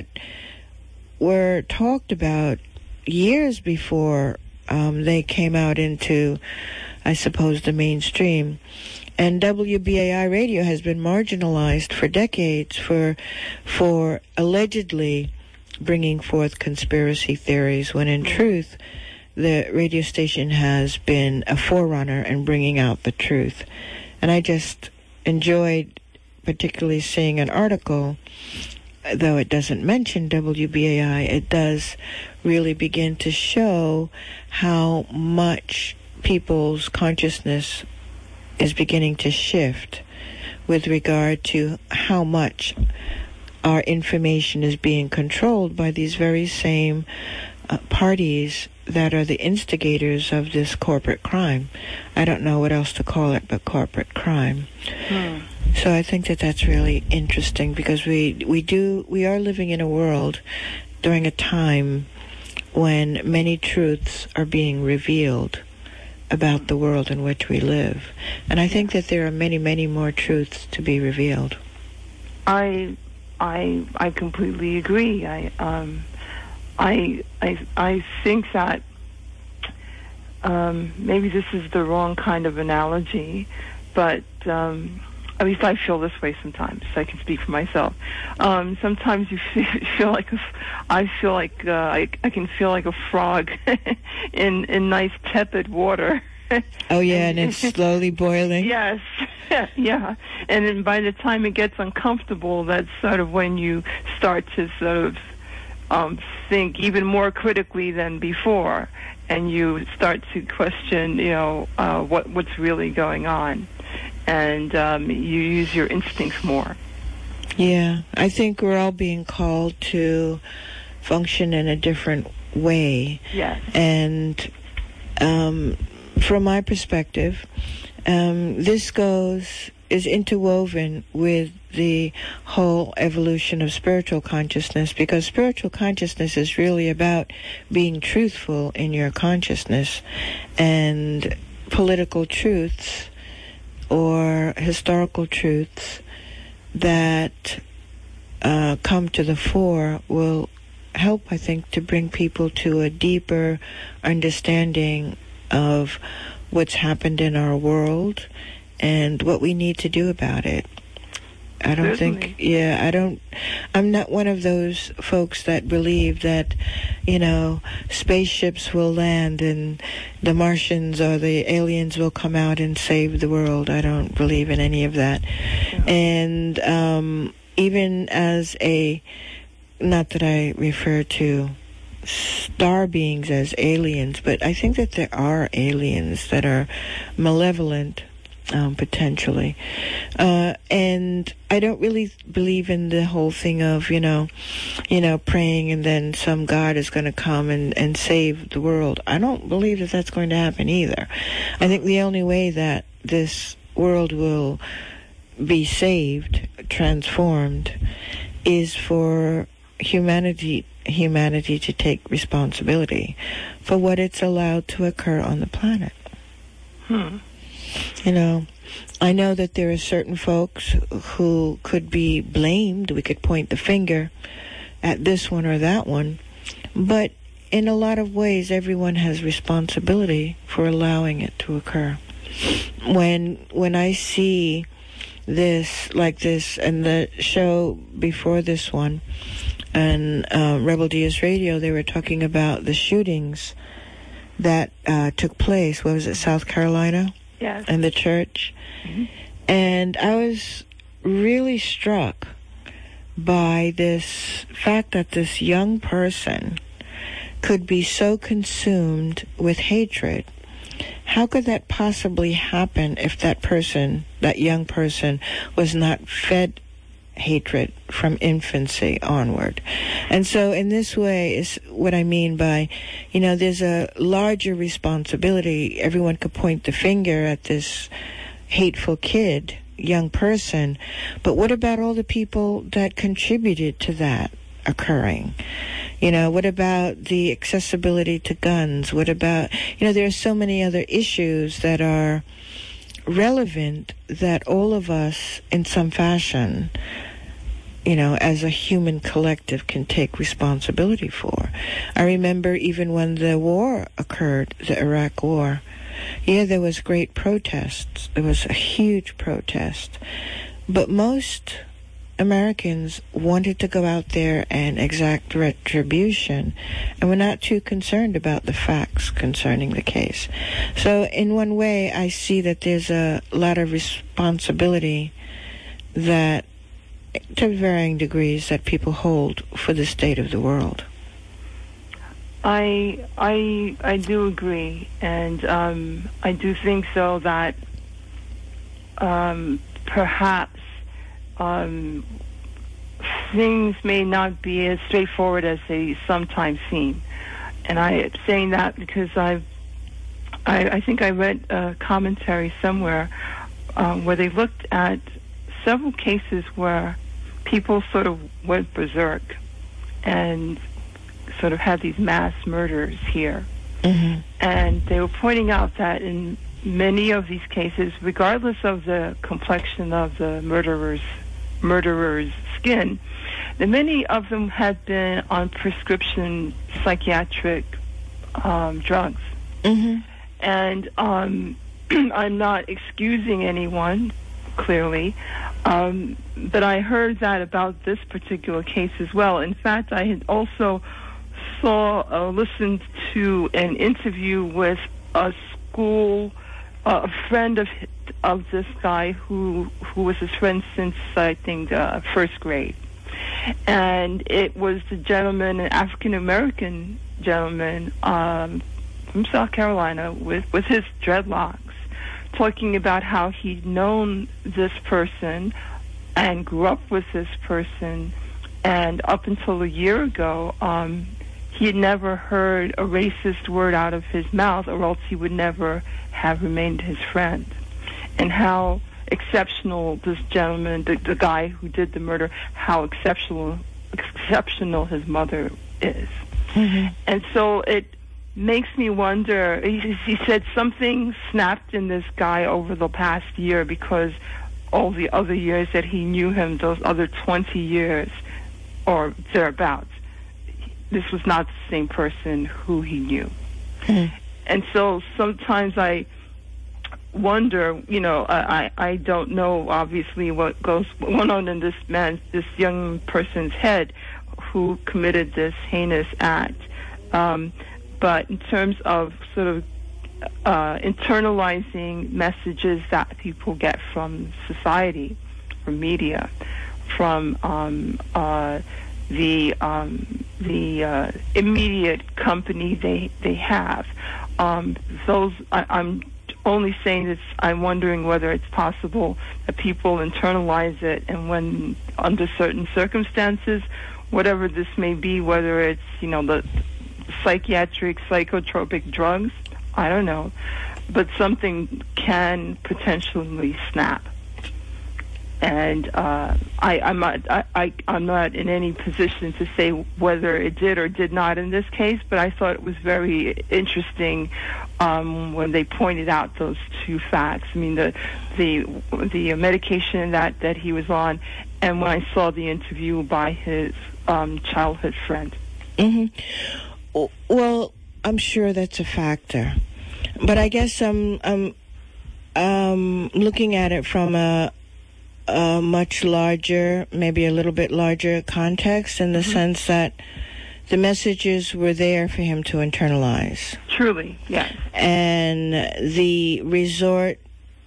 G: were talked about years before um, they came out into, I suppose, the mainstream. And W B A I radio has been marginalized for decades for for allegedly bringing forth conspiracy theories, when in truth, the radio station has been a forerunner in bringing out the truth. And I just enjoyed particularly seeing an article, though it doesn't mention W B A I, it does really begin to show how much people's consciousness is beginning to shift with regard to how much our information is being controlled by these very same uh, parties that are the instigators of this corporate crime. I don't know what else to call it but corporate crime. Hmm. So I think that that's really interesting, because we we do we are living in a world during a time when many truths are being revealed about the world in which we live. And I think that there are many, many more truths to be revealed.
H: I I I completely agree. I um I I I think that um maybe this is the wrong kind of analogy, but um at least I feel this way sometimes. I can speak for myself. Um, sometimes you feel, feel like a, I feel like uh, I, I can feel like a frog in in nice tepid water.
G: Oh yeah, and it's slowly boiling.
H: Yes, yeah. And then by the time it gets uncomfortable, that's sort of when you start to sort of um, think even more critically than before, and you start to question, you know, uh, what what's really going on, and um, you use your instincts more.
G: Yeah, I think we're all being called to function in a different way.
H: Yes.
G: And um, from my perspective, um, this goes is interwoven with the whole evolution of spiritual consciousness, because spiritual consciousness is really about being truthful in your consciousness, and political truths or historical truths that uh, come to the fore will help, I think, to bring people to a deeper understanding of what's happened in our world and what we need to do about it. I don't
H: Certainly.
G: think, yeah, I don't, I'm not one of those folks that believe that, you know, spaceships will land and the Martians or the aliens will come out and save the world. I don't believe in any of that. Yeah. And um, even as a, not that I refer to star beings as aliens, but I think that there are aliens that are malevolent, um, potentially. Uh, and I don't really believe in the whole thing of, you know, you know, praying and then some God is going to come and, and save the world. I don't believe that that's going to happen either. I think the only way that this world will be saved, transformed, is for humanity humanity to take responsibility for what it's allowed to occur on the planet.
H: Hmm.
G: You know, I know that there are certain folks who could be blamed. We could point the finger at this one or that one, but in a lot of ways, everyone has responsibility for allowing it to occur. When when I see this, like this, and the show before this one, and uh, Rebel Diaz Radio, they were talking about the shootings that uh, took place. What was it, South Carolina?
H: Yes.
G: And the church. Mm-hmm. And I was really struck by this fact that this young person could be so consumed with hatred. How could that possibly happen if that person, that young person, was not fed hatred from infancy onward? And so in this way is what I mean by, you know, there's a larger responsibility. Everyone could point the finger at this hateful kid, young person, but what about all the people that contributed to that occurring? You know, what about the accessibility to guns? What about, you know, there are so many other issues that are relevant that all of us in some fashion, you know, as a human collective can take responsibility for. I remember even when the war occurred, the Iraq War, yeah, there was great protests. There was a huge protest. But most Americans wanted to go out there and exact retribution, and were not too concerned about the facts concerning the case. So in one way, I see that there's a lot of responsibility that, to varying degrees, that people hold for the state of the world.
H: I I I do agree, and um, I do think so that um, perhaps um, things may not be as straightforward as they sometimes seem, and I am saying that because I've I, I think I read a commentary somewhere um, where they looked at several cases where people sort of went berserk and sort of had these mass murders here.
G: Mm-hmm.
H: And they were pointing out that in many of these cases, regardless of the complexion of the murderer's murderer's skin, that many of them had been on prescription psychiatric um, drugs.
G: Mm-hmm.
H: And um, I'm not excusing anyone, clearly. Um, but I heard that about this particular case as well. In fact, I had also saw, uh, listened to an interview with a school, uh, a friend of of this guy who who was his friend since I think uh, first grade, and it was the gentleman, an African American gentleman um, from South Carolina with with his dreadlocks, talking about how he'd known this person and grew up with this person, and up until a year ago, um, he had never heard a racist word out of his mouth, or else he would never have remained his friend. And how exceptional this gentleman, the, the guy who did the murder, how exceptional exceptional his mother is.
G: Mm-hmm.
H: And so it makes me wonder, he, he said something snapped in this guy over the past year, because all the other years that he knew him, those other twenty years or thereabouts, this was not the same person who he knew.
G: Mm-hmm.
H: And so sometimes I wonder, you know, I, I don't know obviously what goes went on in this man, this young person's head who committed this heinous act. Um, but in terms of sort of uh, internalizing messages that people get from society, from media, from um, uh, the um, the uh, immediate company they they have, um, those I, I'm. only saying this, I'm wondering whether it's possible that people internalize it, and when under certain circumstances, whatever this may be, whether it's, you know, the psychiatric, psychotropic drugs, I don't know, but something can potentially snap. And uh, I, I'm not, I, I, I'm not in any position to say whether it did or did not in this case, but I thought it was very interesting um, when they pointed out those two facts. I mean, the the the medication that, that he was on, and when I saw the interview by his um, childhood friend.
G: Mm-hmm. Well, I'm sure that's a factor, but I guess I'm I'm um, looking at it from a a much larger, maybe a little bit larger context, in the mm-hmm. sense that the messages were there for him to internalize.
H: Truly, yes.
G: And the resort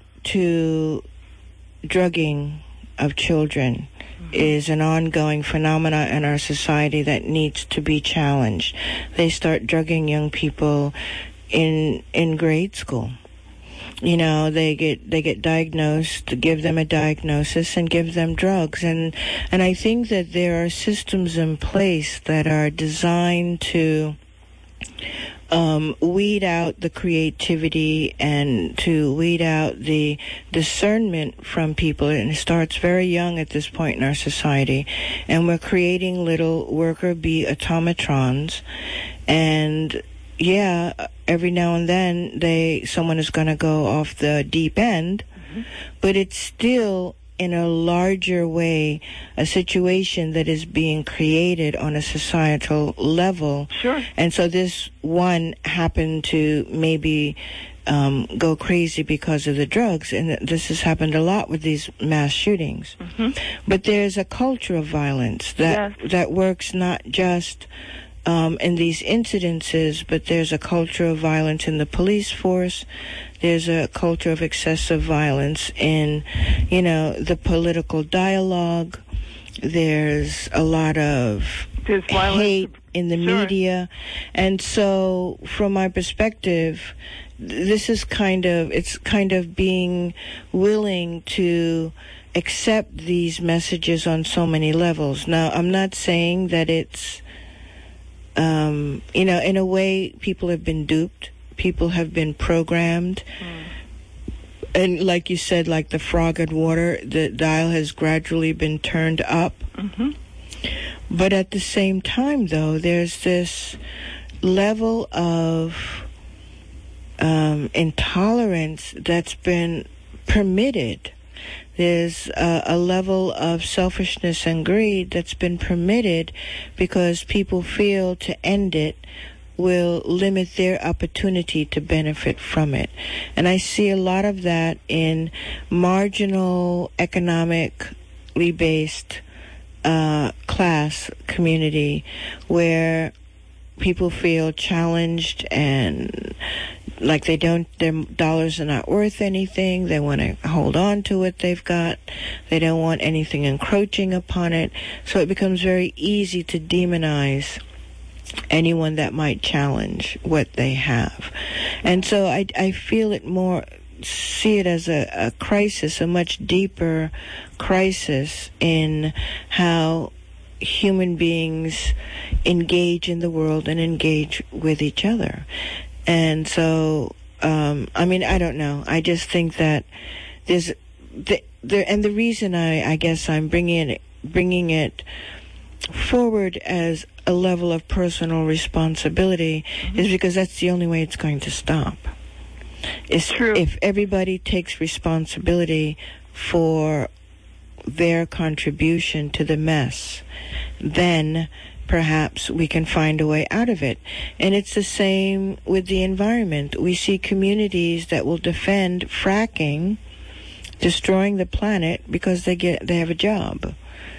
G: to drugging of children mm-hmm. is an ongoing phenomena in our society that needs to be challenged. They start drugging young people in in grade school. You know, they get they get diagnosed, to give them a diagnosis and give them drugs. And and I think that there are systems in place that are designed to um, weed out the creativity and to weed out the discernment from people. And it starts very young at this point in our society. And we're creating little worker bee automatrons. And yeah, every now and then they someone is going to go off the deep end, mm-hmm. but it's still in a larger way a situation that is being created on a societal level.
H: Sure.
G: And so this one happened to maybe um, go crazy because of the drugs, and this has happened a lot with these mass shootings.
H: Mm-hmm.
G: But there's a culture of violence that
H: yes.
G: that works not just Um, in these incidences, but there's a culture of violence in the police force. There's a culture of excessive violence in, you know, the political dialogue. There's a lot of
H: there's
G: hate in the
H: sure.
G: media. And so, from my perspective, this is kind of, it's kind of being willing to accept these messages on so many levels. Now, I'm not saying that it's Um, you know, in a way, people have been duped. People have been programmed. Mm. And like you said, like the frog in water, the dial has gradually been turned up.
H: Mm-hmm.
G: But at the same time, though, there's this level of um, intolerance that's been permitted. There's a, a level of selfishness and greed that's been permitted because people feel to end it will limit their opportunity to benefit from it. And I see a lot of that in marginal, economically based uh, class community, where people feel challenged and like they don't, their dollars are not worth anything. They want to hold on to what they've got. They don't want anything encroaching upon it. So it becomes very easy to demonize anyone that might challenge what they have. And so I, I feel it more, see it as a, a crisis, a much deeper crisis in how human beings engage in the world and engage with each other. And so, um, I mean, I don't know. I just think that there's, the, there, and the reason I, I guess I'm bringing it, bringing it forward as a level of personal responsibility mm-hmm. is because that's the only way it's going to stop. It's true. If everybody takes responsibility for their contribution to the mess, then perhaps we can find a way out of it. And it's the same with the environment. We see communities that will defend fracking, destroying the planet because they get they have a job.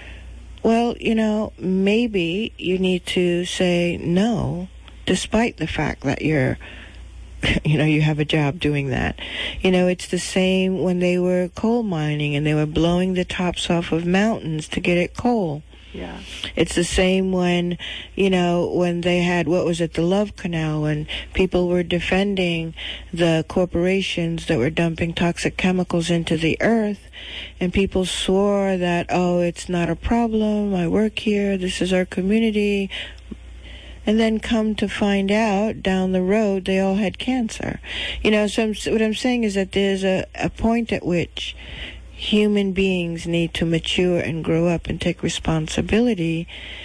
G: Well, you know, maybe you need to say no, despite the fact that you're, you know, you have a job doing that. You know, it's the same when they were coal mining and they were blowing the tops off of mountains to get at coal.
H: Yeah.
G: It's the same when, you know, when they had, what was it, the Love Canal, when people were defending the corporations that were dumping toxic chemicals into the earth, and people swore that, oh, it's not a problem, I work here, this is our community. And then come to find out down the road they all had cancer. You know, so I'm, what I'm saying is that there's a, a point at which human beings need to mature and grow up and take responsibility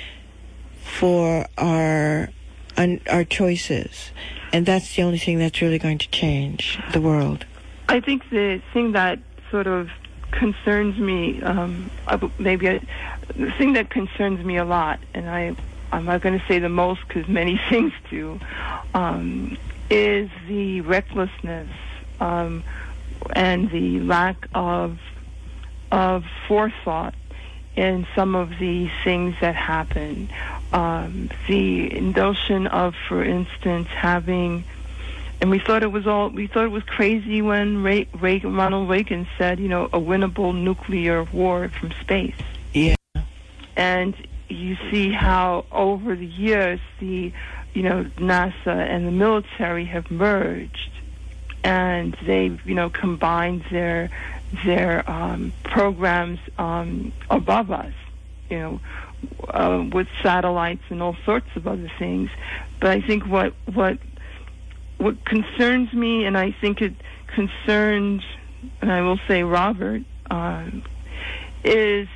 G: for our un, our choices. And that's the only thing that's really going to change the world.
H: I think the thing that sort of concerns me, um, maybe I, the thing that concerns me a lot, and I, I'm not going to say the most because many things do, um, is the recklessness um, and the lack of of forethought in some of the things that happen. Um, the notion of, for instance, having, and we thought it was all, we thought it was crazy when Ray, Ray, Ronald Reagan said, you know, a winnable nuclear war from space.
G: Yeah.
H: And you see how over the years the, you know, NASA and the military have merged, and they've, you know, combined their their um, programs um, above us, you know, uh, with satellites and all sorts of other things. But I think what what what concerns me, and I think it concerns, and I will say Robert, um, is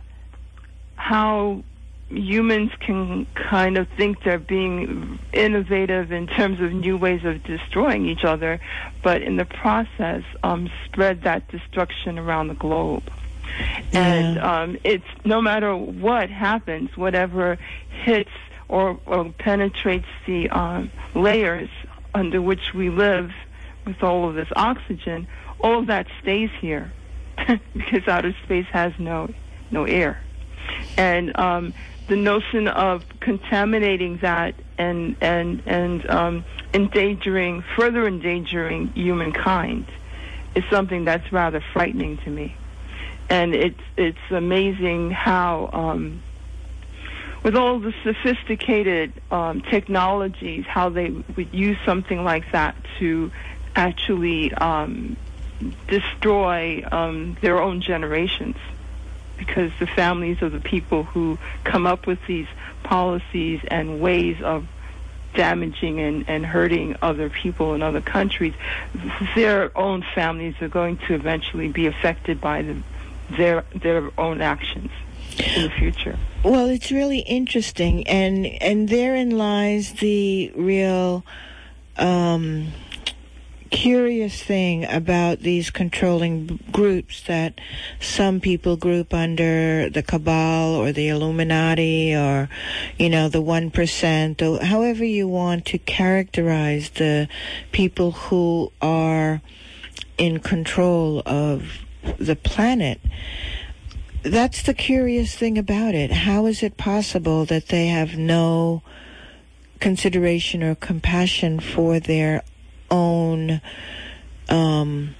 H: how humans can kind of think they're being innovative in terms of new ways of destroying each other, but in the process um, spread that destruction around the globe. Yeah. And um, it's no matter what happens, whatever hits or, or penetrates the um, layers under which we live with all of this oxygen, all of that stays here because outer space has no no air. And um, the notion of contaminating that and and and um, endangering, further endangering humankind is something that's rather frightening to me. And it's it's amazing how, um, with all the sophisticated um, technologies, how they would use something like that to actually um, destroy um, their own generations. Because the families of the people who come up with these policies and ways of damaging and, and hurting other people in other countries, their own families are going to eventually be affected by the, their their own actions in the future.
G: Well, it's really interesting, and and therein lies the real um, curious thing about these controlling b- groups that some people group under the cabal or the Illuminati or, you know, the one percent, or however you want to characterize the people who are in control of the planet. That's the curious thing about it. How is it possible that they have no consideration or compassion for their own um,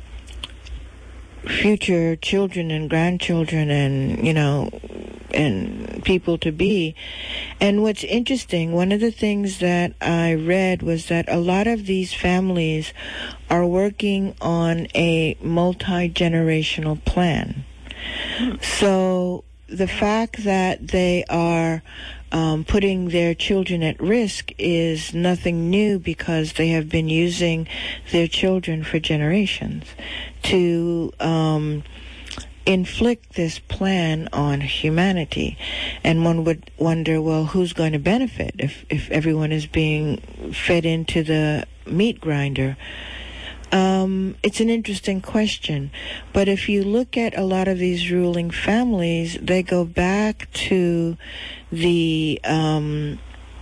G: future children and grandchildren and, you know, and people to be? And what's interesting, one of the things that I read was that a lot of these families are working on a multi-generational plan. So the fact that they are um, putting their children at risk is nothing new, because they have been using their children for generations to um, inflict this plan on humanity. And one would wonder, well, who's going to benefit if, if everyone is being fed into the meat grinder? Um, it's an interesting question, but if you look at a lot of these ruling families, they go back to the um,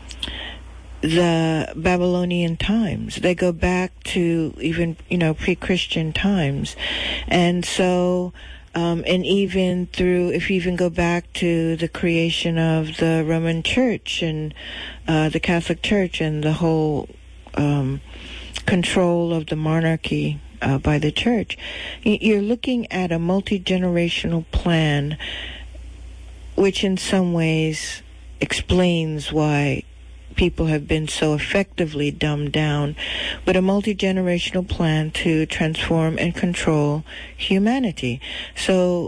G: the Babylonian times. They go back to even, you know, pre-Christian times, and so um, and even through, if you even go back to the creation of the Roman Church and uh, the Catholic Church and the whole Um, control of the monarchy uh, by the church, you're looking at a multi-generational plan, which in some ways explains why people have been so effectively dumbed down, but a multi-generational plan to transform and control humanity. So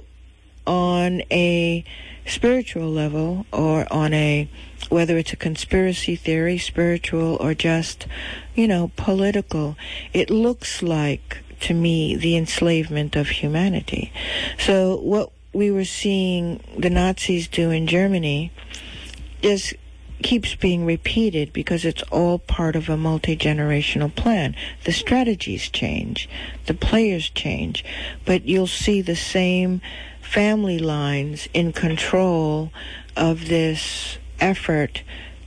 G: on a spiritual level, or on a, whether it's a conspiracy theory, spiritual, or just, you know, political, it looks like, to me, the enslavement of humanity. So what we were seeing the Nazis do in Germany just keeps being repeated, because it's all part of a multi-generational plan. The strategies change, the players change, but you'll see the same family lines in control of this effort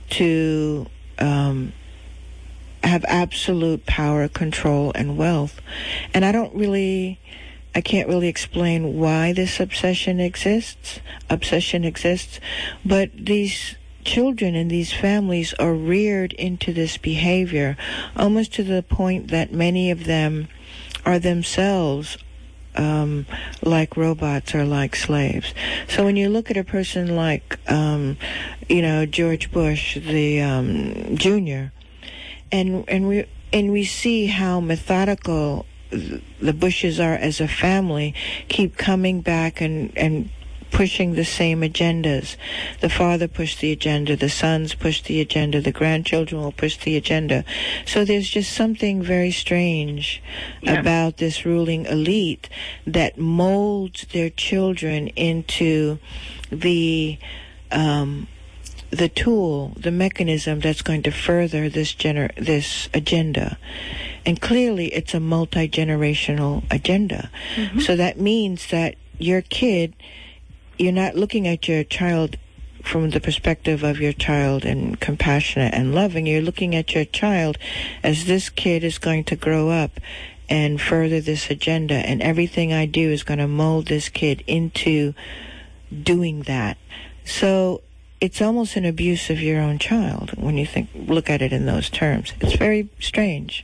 G: to um, have absolute power, control, and wealth. And I don't really, I can't really explain why this obsession exists, obsession exists, but these children in these families are reared into this behavior, almost to the point that many of them are themselves Um, like robots or like slaves. So when you look at a person like, um, you know, George Bush, the um, Junior, and and we and we see how methodical the Bushes are as a family, keep coming back and and pushing the same agendas. The father pushed the agenda, the sons pushed the agenda, the grandchildren will push the agenda. So there's just something very strange yeah. about this ruling elite that molds their children into the um, the tool, the mechanism that's going to further this gener- this agenda. And clearly it's a multi-generational agenda. Mm-hmm. So that means that your kid, you're not looking at your child from the perspective of your child and compassionate and loving. You're looking at your child as this kid is going to grow up and further this agenda, and everything I do is going to mold this kid into doing that. So it's almost an abuse of your own child when you think, look at it in those terms. It's very strange.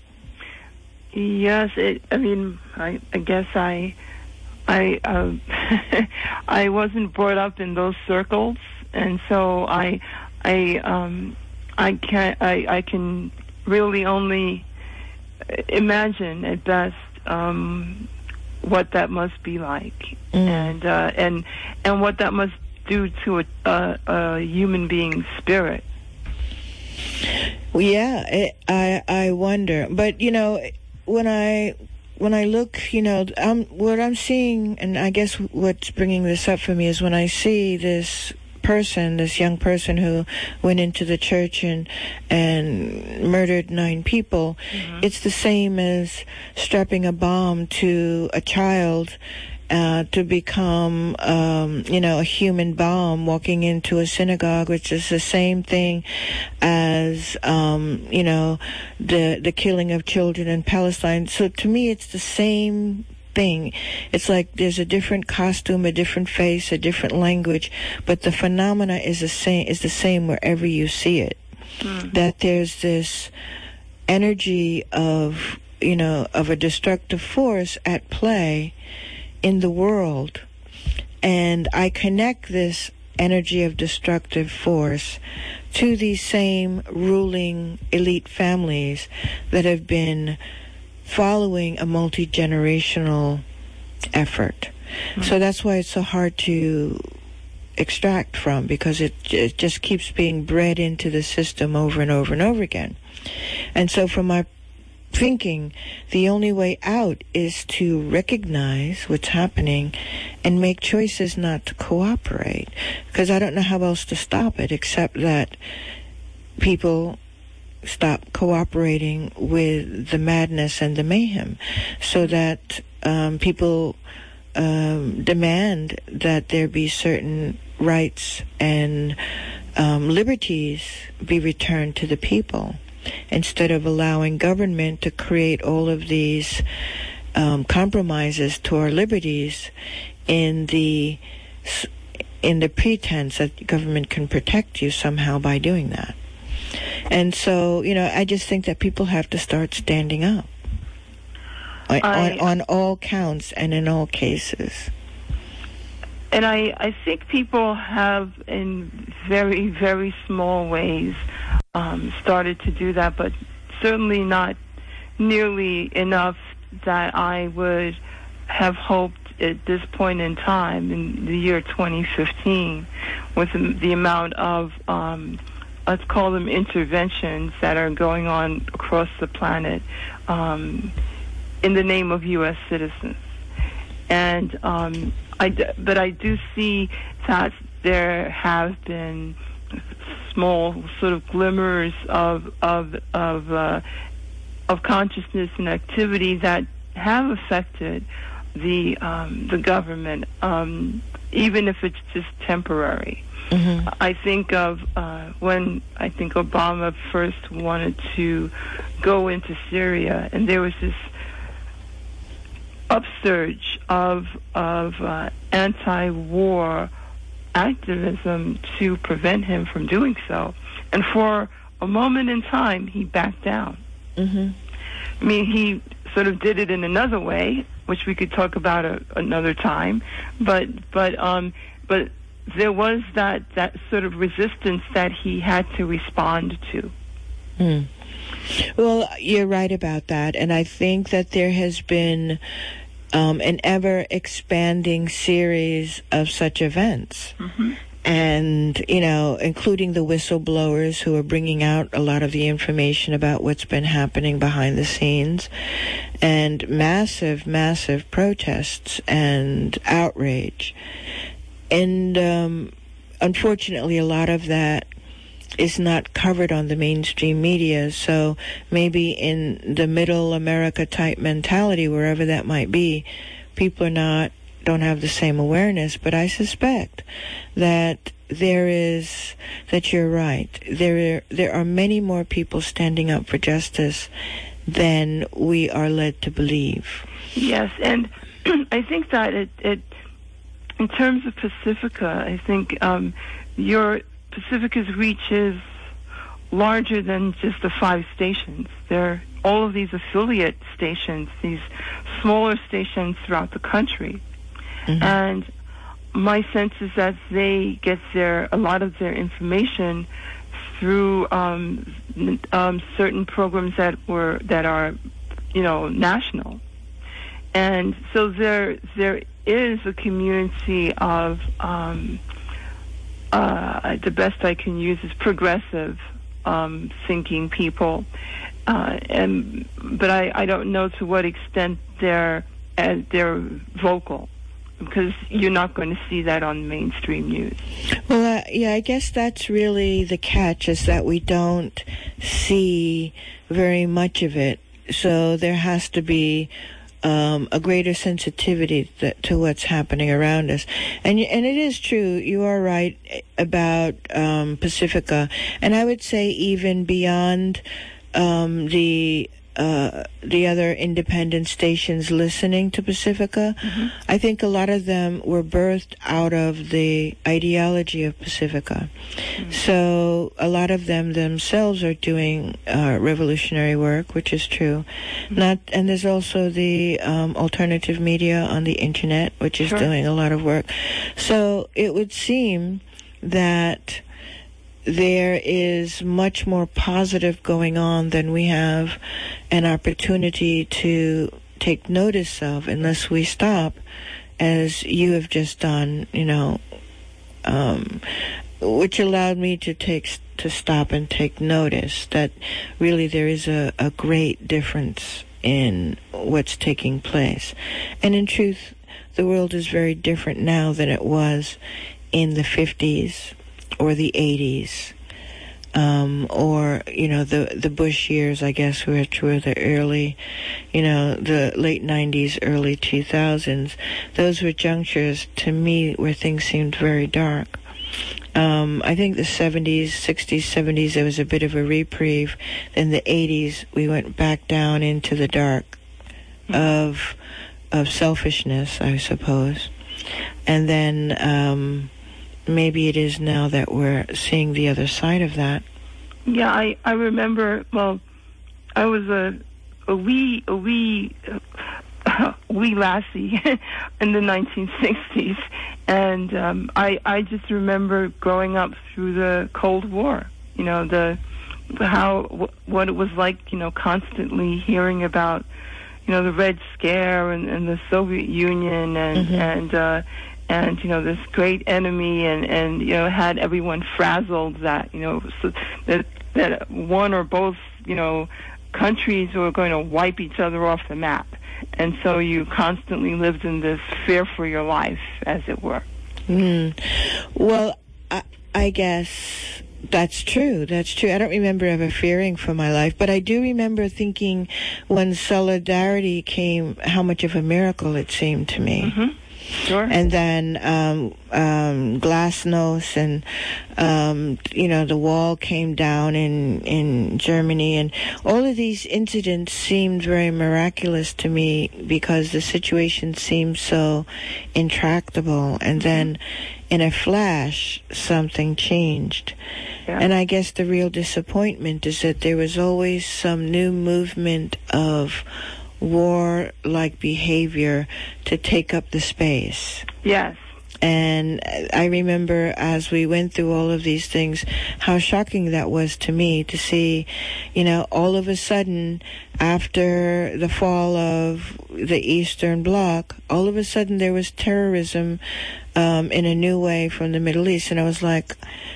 H: Yes, it, I mean, I, I guess I... I uh, I wasn't brought up in those circles, and so I I um I can I, I can really only imagine at best um, what that must be like, mm. and uh, and and what that must do to a, a, a human being's spirit.
G: Well, yeah, it, I I wonder, but you know, when I. When I look, you know, I'm, what I'm seeing, and I guess what's bringing this up for me is when I see this person, this young person who went into the church and and murdered nine people, mm-hmm. it's the same as strapping a bomb to a child uh, to become, um, you know, a human bomb walking into a synagogue, which is the same thing as, um, you know, the the killing of children in Palestine. So to me, it's the same thing. It's like there's a different costume, a different face, a different language, but the phenomena is the same. Is the same wherever you see it. Mm. That there's this energy of, you know, of a destructive force at play in the world, and I connect this energy of destructive force to these same ruling elite families that have been following a multi-generational effort. Mm-hmm. So that's why it's so hard to extract from, because it, it just keeps being bred into the system over and over and over again. And so from my thinking, the only way out is to recognize what's happening and make choices not to cooperate, because I don't know how else to stop it except that people stop cooperating with the madness and the mayhem, so that um, people um, demand that there be certain rights and um, liberties be returned to the people, instead of allowing government to create all of these um, compromises to our liberties in the in the pretense that government can protect you somehow by doing that. And so, you know, I just think that people have to start standing up on, I, on, on all counts and in all cases.
H: And I, I think people have, in very, very small ways, um, started to do that, but certainly not nearly enough that I would have hoped at this point in time, in the year twenty fifteen, with the, the amount of um, let's call them interventions that are going on across the planet um, in the name of U S citizens. And um, I, but I do see that there have been small sort of glimmers of of of uh, of consciousness and activity that have affected the um, the government, um, even if it's just temporary. Mm-hmm. I think of uh, when I think Obama first wanted to go into Syria, and there was this upsurge of of uh, anti-war activism to prevent him from doing so. And for a moment in time, he backed down. Mm-hmm. I mean, he sort of did it in another way, which we could talk about a, another time. But but um, but. there was that, that sort of resistance that he had to respond to.
G: Mm. Well, you're right about that. And I think that there has been um, an ever-expanding series of such events. Mm-hmm. And, you know, including the whistleblowers who are bringing out a lot of the information about what's been happening behind the scenes, and massive, massive protests and outrage. And um, unfortunately, a lot of that is not covered on the mainstream media. So maybe in the middle America type mentality, wherever that might be, people are not, don't have the same awareness. But I suspect that there is, that you're right. There are, there are many more people standing up for justice than we are led to believe.
H: Yes, and I think that it, it in terms of Pacifica, I think um, your Pacifica's reach is larger than just the five stations. There are all of these affiliate stations, these smaller stations throughout the country. Mm-hmm. And my sense is that they get their a lot of their information through um, um, certain programs that were that are, you know, national. And so there there is a community of, um, uh, the best I can use is progressive um, thinking people. Uh, and but I, I don't know to what extent they're, uh, they're vocal, because you're not going to see that on mainstream news.
G: Well, yeah, I guess that's really the catch, is that we don't see very much of it. So there has to be um, a greater sensitivity th- to what's happening around us. And y- and it is true, you are right about um, Pacifica. And I would say even beyond um, the uh, the other independent stations listening to Pacifica, mm-hmm. I think a lot of them were birthed out of the ideology of Pacifica. Mm-hmm. So a lot of them themselves are doing uh, revolutionary work, which is true. Mm-hmm. Not, and there's also the um, alternative media on the internet, which is sure. doing a lot of work. So it would seem that there is much more positive going on than we have an opportunity to take notice of, unless we stop, as you have just done, you know, um, which allowed me to take to stop and take notice that really there is a, a great difference in what's taking place. And in truth, the world is very different now than it was in the fifties or the eighties, um, or, you know, the the Bush years, I guess, which were the early, you know, the late nineties, early two thousands. Those were junctures, to me, where things seemed very dark. Um, I think the seventies, sixties, seventies, there was a bit of a reprieve. Then the eighties, we went back down into the dark of of selfishness, I suppose. And then um, maybe it is now that we're seeing the other side of that.
H: Yeah, I, I remember, well, I was a, a wee, a wee, uh, wee lassie in the nineteen sixties. And um, I, I just remember growing up through the Cold War, you know, the how wh- what it was like, you know, constantly hearing about, you know, the Red Scare and, and the Soviet Union and mm-hmm. and uh, and you know, this great enemy, and, and you know, had everyone frazzled that, you know, so that that one or both, you know, countries were going to wipe each other off the map. And so you constantly lived in this fear for your life, as it were.
G: Mm. Well, I, I guess that's true. That's true. I don't remember ever fearing for my life, but I do remember thinking when Solidarity came, how much of a miracle it seemed to me.
H: Mm-hmm. Sure.
G: And then um, um, Glasnost, and um, you know, the wall came down in in Germany, and all of these incidents seemed very miraculous to me because the situation seemed so intractable. And then, in a flash, something changed. Yeah. And I guess the real disappointment is that there was always some new movement of war-like behavior to take up the space.
H: Yes.
G: And I remember as we went through all of these things, how shocking that was to me to see, you know, all of a sudden, after the fall of the Eastern Bloc, all of a sudden there was terrorism um, in a new way from the Middle East. And I was like,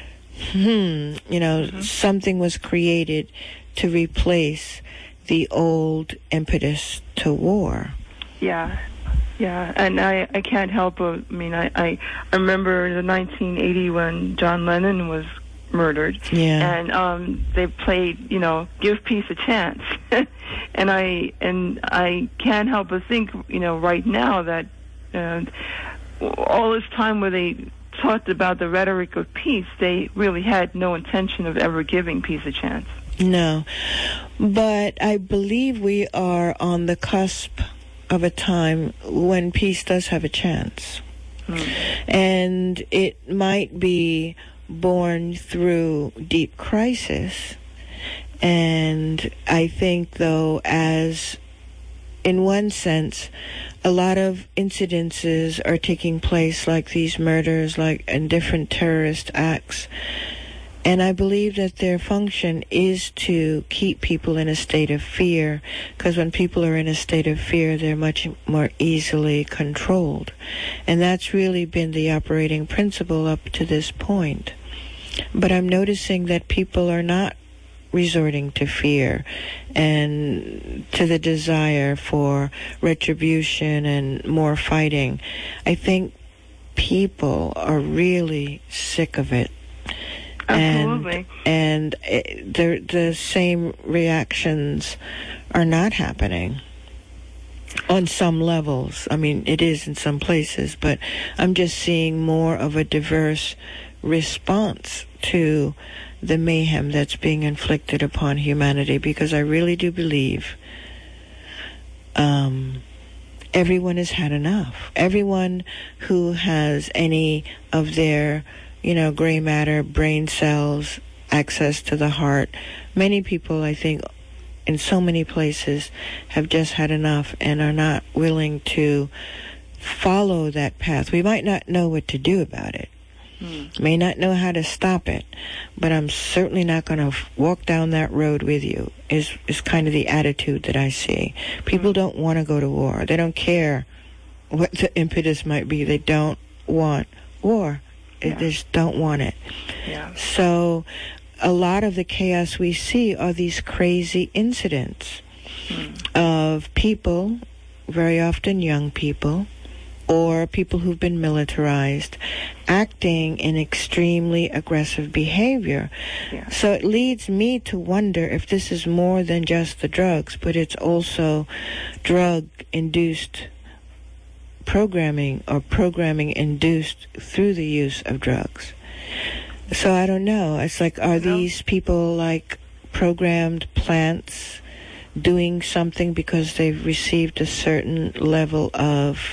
G: hmm, you know, mm-hmm. something was created to replace the old impetus to war.
H: Yeah, yeah, and I, I can't help but, I mean, I, I, I remember the nineteen eighty when John Lennon was murdered,
G: yeah.
H: and um, they played, you know, Give Peace a Chance, and I and I can't help but think, you know, right now that uh, all this time where they talked about the rhetoric of peace, they really had no intention of ever giving peace a chance.
G: No, but I believe we are on the cusp of a time when peace does have a chance. Mm. And it might be born through deep crisis. And I think, though, as in one sense, a lot of incidences are taking place, like these murders, like and different terrorist acts. And I believe that their function is to keep people in a state of fear, because when people are in a state of fear, they're much more easily controlled. And that's really been the operating principle up to this point. But I'm noticing that people are not resorting to fear and to the desire for retribution and more fighting. I think people are really sick of it.
H: Absolutely.
G: And, and it, the, the same reactions are not happening on some levels. I mean, it is in some places, but I'm just seeing more of a diverse response to the mayhem that's being inflicted upon humanity, because I really do believe um, everyone has had enough. Everyone who has any of their, you know, gray matter, brain cells, access to the heart, many people, I think, in so many places have just had enough and are not willing to follow that path. We might not know what to do about it. Mm. May not know how to stop it, but I'm certainly not going to f- walk down that road with you, is, is kind of the attitude that I see. People mm. don't want to go to war. They don't care what the impetus might be. They don't want war. Yeah. They just don't want it.
H: Yeah.
G: So a lot of the chaos we see are these crazy incidents mm. of people, very often young people, or people who've been militarized, acting in extremely aggressive behavior.
H: Yeah.
G: So it leads me to wonder if this is more than just the drugs, but it's also drug-induced programming, or programming induced through the use of drugs. So I don't know. It's like, are no. these people like programmed plants doing something because they've received a certain level of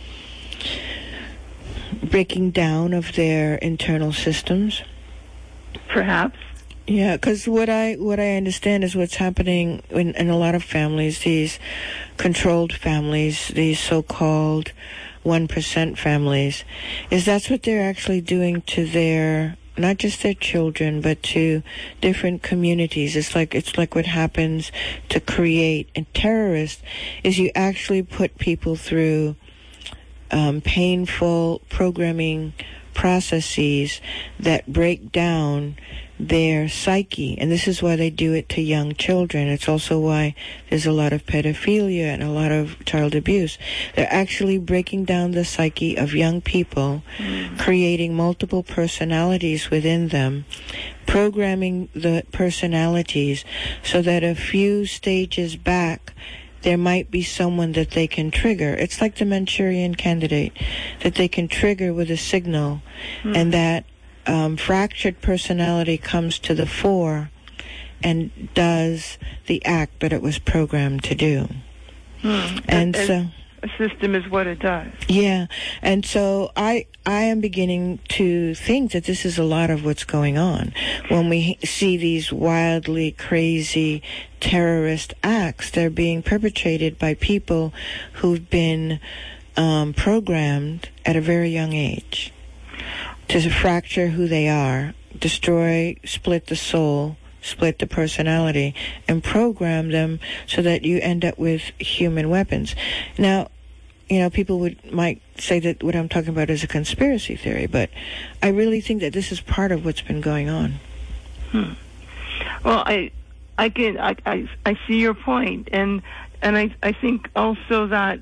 G: breaking down of their internal systems?
H: Perhaps.
G: Yeah, because what I what I understand is what's happening in, in a lot of families, these controlled families, these so-called one percent families, is that's what they're actually doing to their, not just their children, but to different communities. It's like it's like what happens to create a terrorist is you actually put people through um, painful programming processes that break down their psyche, and this is why they do it to young children. It's also why there's a lot of pedophilia and a lot of child abuse. They're actually breaking down the psyche of young people, mm. creating multiple personalities within them, programming the personalities so that a few stages back there might be someone that they can trigger. It's like the Manchurian Candidate, that they can trigger with a signal, mm. and that um, fractured personality comes to the fore and does the act that it was programmed to do.
H: Mm.
G: And
H: a,
G: so...
H: A system is what it does.
G: Yeah, and so I I am beginning to think that this is a lot of what's going on. When we see these wildly crazy terrorist acts, they're being perpetrated by people who've been um, programmed at a very young age to fracture who they are, destroy, split the soul, split the personality, and program them so that you end up with human weapons. Now, you know, people would might say that what I'm talking about is a conspiracy theory, but I really think that this is part of what's been going on.
H: Hmm. Well, I, I can, I, I, I see your point, and and I, I think also that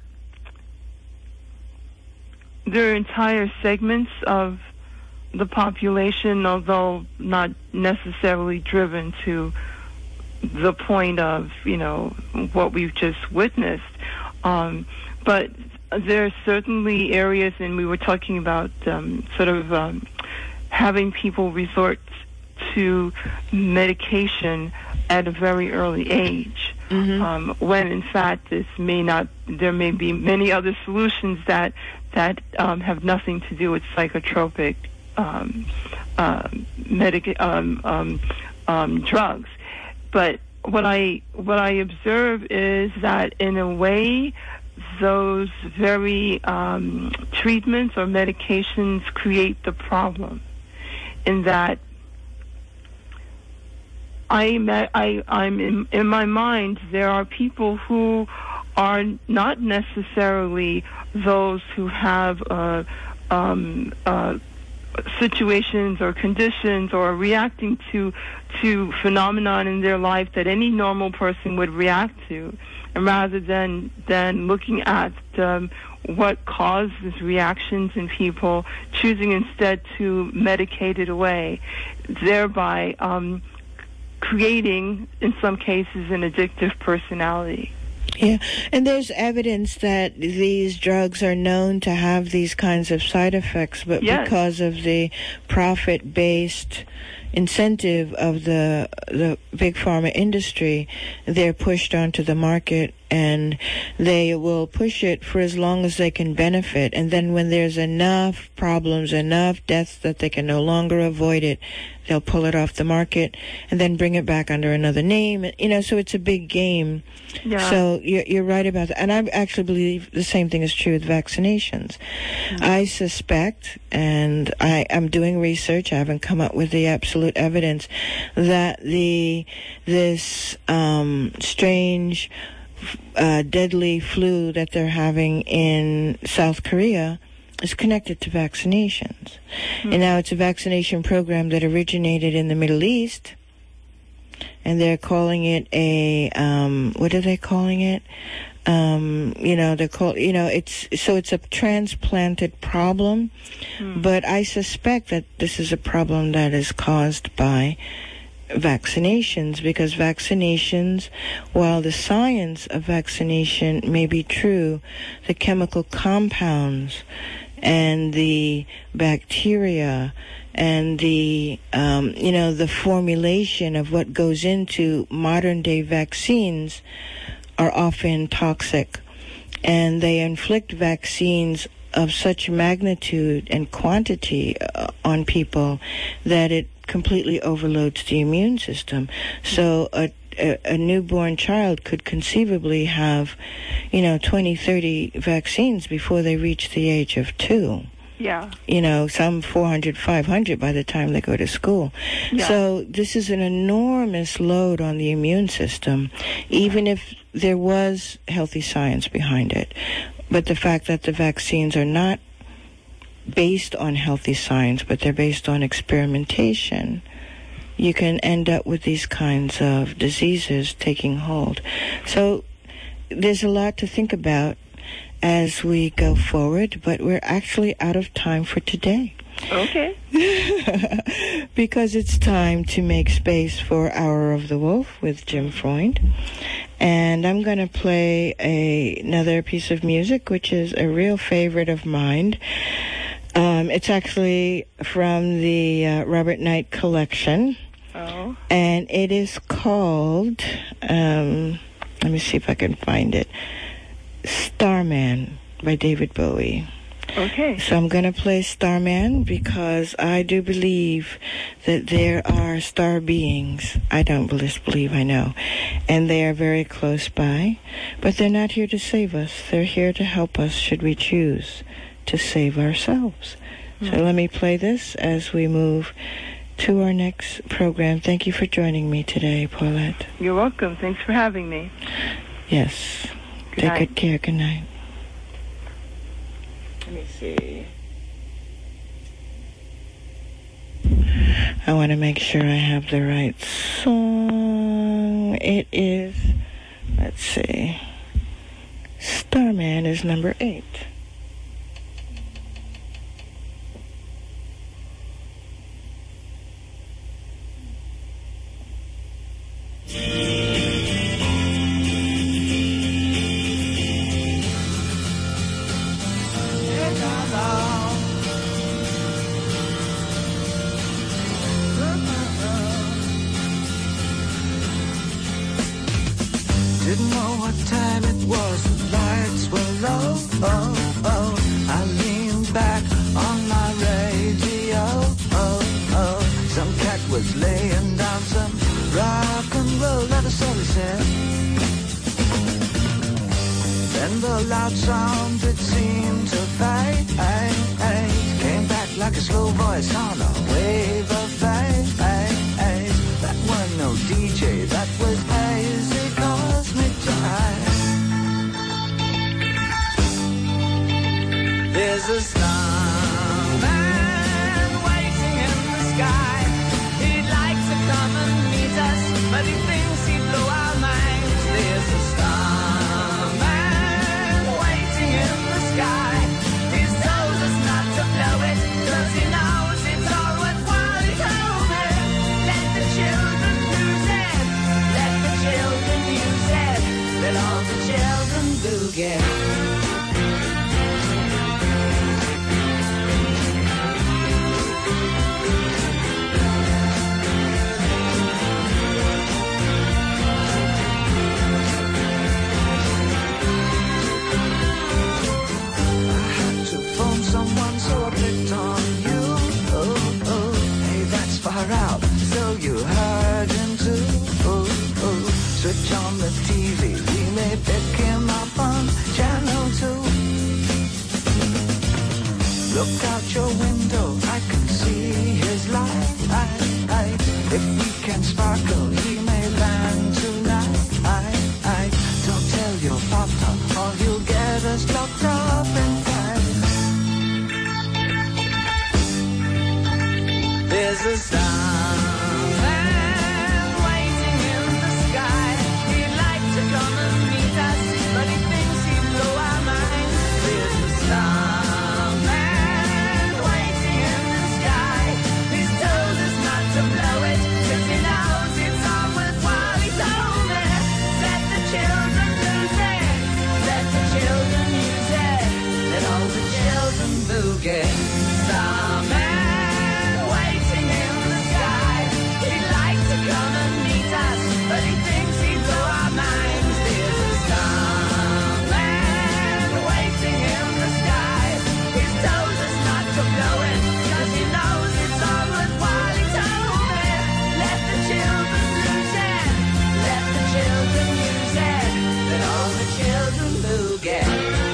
H: there are entire segments of the population, although not necessarily driven to the point of, you know, what we've just witnessed. Um, but there are certainly areas, and we were talking about um, sort of um, having people resort to medication at a very early age,
G: mm-hmm.
H: um, when in fact this may not, there may be many other solutions that, that um, have nothing to do with psychotropic um, uh, medica- um, um, um, drugs. But what I what I observe is that in a way, those very um, treatments or medications create the problem. In that, I, I I'm in, in my mind, there are people who are not necessarily those who have uh, um, uh, situations or conditions or reacting to to phenomenon in their life that any normal person would react to, and rather than than looking at um, what causes reactions in people, choosing instead to medicate it away, thereby um, creating, in some cases, an addictive personality.
G: Yeah, and there's evidence that these drugs are known to have these kinds of side effects, but
H: yes.
G: because of the profit-based incentive of the the big pharma industry, they're pushed onto the market, and they will push it for as long as they can benefit. And then when there's enough problems, enough deaths that they can no longer avoid it, they'll pull it off the market and then bring it back under another name. You know, so it's a big game.
H: Yeah.
G: So you're, you're right about that. And I actually believe the same thing is true with vaccinations. Mm-hmm. I suspect, and I, I'm doing research, I haven't come up with the absolute evidence, that the this um, strange, uh, deadly flu that they're having in South Korea is connected to vaccinations. Mm-hmm. And now it's a vaccination program that originated in the Middle East, and they're calling it a, um, what are they calling it? Um, you know, they're called, you know, it's, so it's a transplanted problem, mm. but I suspect that this is a problem that is caused by vaccinations, because vaccinations, while the science of vaccination may be true, the chemical compounds and the bacteria and the, um, you know, the formulation of what goes into modern-day vaccines are often toxic. And they inflict vaccines of such magnitude and quantity uh, on people that it completely overloads the immune system. So a A, a newborn child could conceivably have, you know, twenty, thirty vaccines before they reach the age of two.
H: Yeah.
G: You know, some four hundred, five hundred by the time they go to school.
H: Yeah.
G: So this is an enormous load on the immune system, even if there was healthy science behind it. But the fact that the vaccines are not based on healthy science, but they're based on experimentation, you can end up with these kinds of diseases taking hold. So there's a lot to think about as we go forward, but we're actually out of time for today.
H: Okay.
G: Because it's time to make space for Hour of the Wolf with Jim Freund. And I'm going to play a, another piece of music, which is a real favorite of mine. Um, it's actually from the uh, Robert Knight collection.
H: Oh.
G: And it is called, um, let me see if I can find it, Starman by David Bowie.
H: Okay.
G: So I'm going to play Starman because I do believe that there are star beings. I don't believe, I know. And they are very close by. But they're not here to save us. They're here to help us should we choose to save ourselves. Mm. So let me play this as we move to our next program. Thank you for joining me today, Paulette.
H: You're welcome. Thanks for having me.
G: Yes.
H: Good
G: Take
H: night.
G: good care. Good night. Let me see. I want to make sure I have the right song. It is, let's see, Starman is number eight.
I: Didn't know what time it was, the lights were low. Oh, oh. I leaned back on my radio. Oh, oh. Some cat was laying down some rock and roll, that is all he said. Then the loud sound, it seemed to fade. Came back like a slow voice on a wave of fade. That wasn't no D J, that was hazy cosmic jive. There's a starman waiting in the sky. He'd like to come and meet us, but he thinks he'd blow our minds. There's a starman waiting in the sky. boogie.
L: Someone, so I picked on you. Oh, oh, hey, that's far out. So you heard him too. Oh, oh, switch on the T V. We may pick him up on channel two. Look out your window, I can see his light. If we can sparkle, he may land tonight. Don't tell your papa, or he'll get us locked up in time. There's a starman waiting in the sky. He'd like to come and meet us, but he thinks he'd blow our minds. There's a starman waiting in the sky. He's told us not to blow it, 'cause he knows it's all worthwhile. He told me, let the children lose it, let the children use it, let all the children boogie. Starman come and meet us, but he thinks he'd blow our minds. There's a starman waiting in the sky. He's told us not to blow it, 'cause he knows it's all worthwhile. He told me, let the children lose it, let the children use it, let all the children boogie.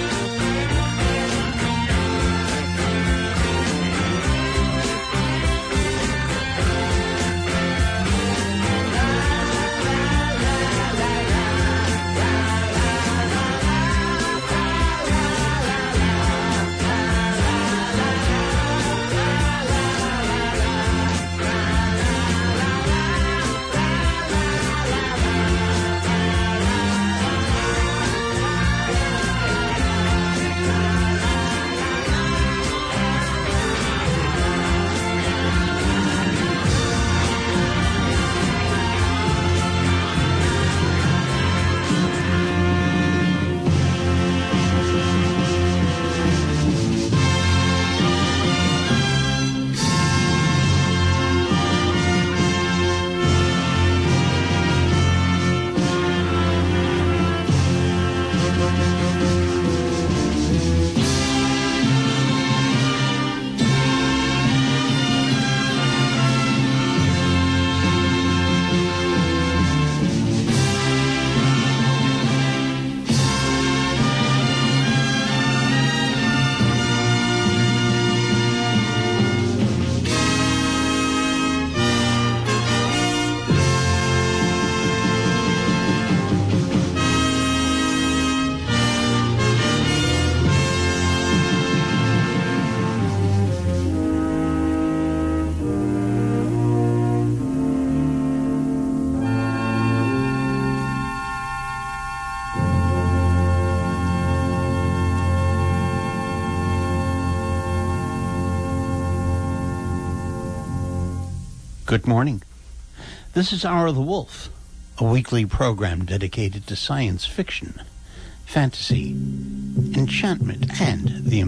M: Good morning. This is Hour of the Wolf, a weekly program dedicated to science fiction, fantasy, enchantment, and the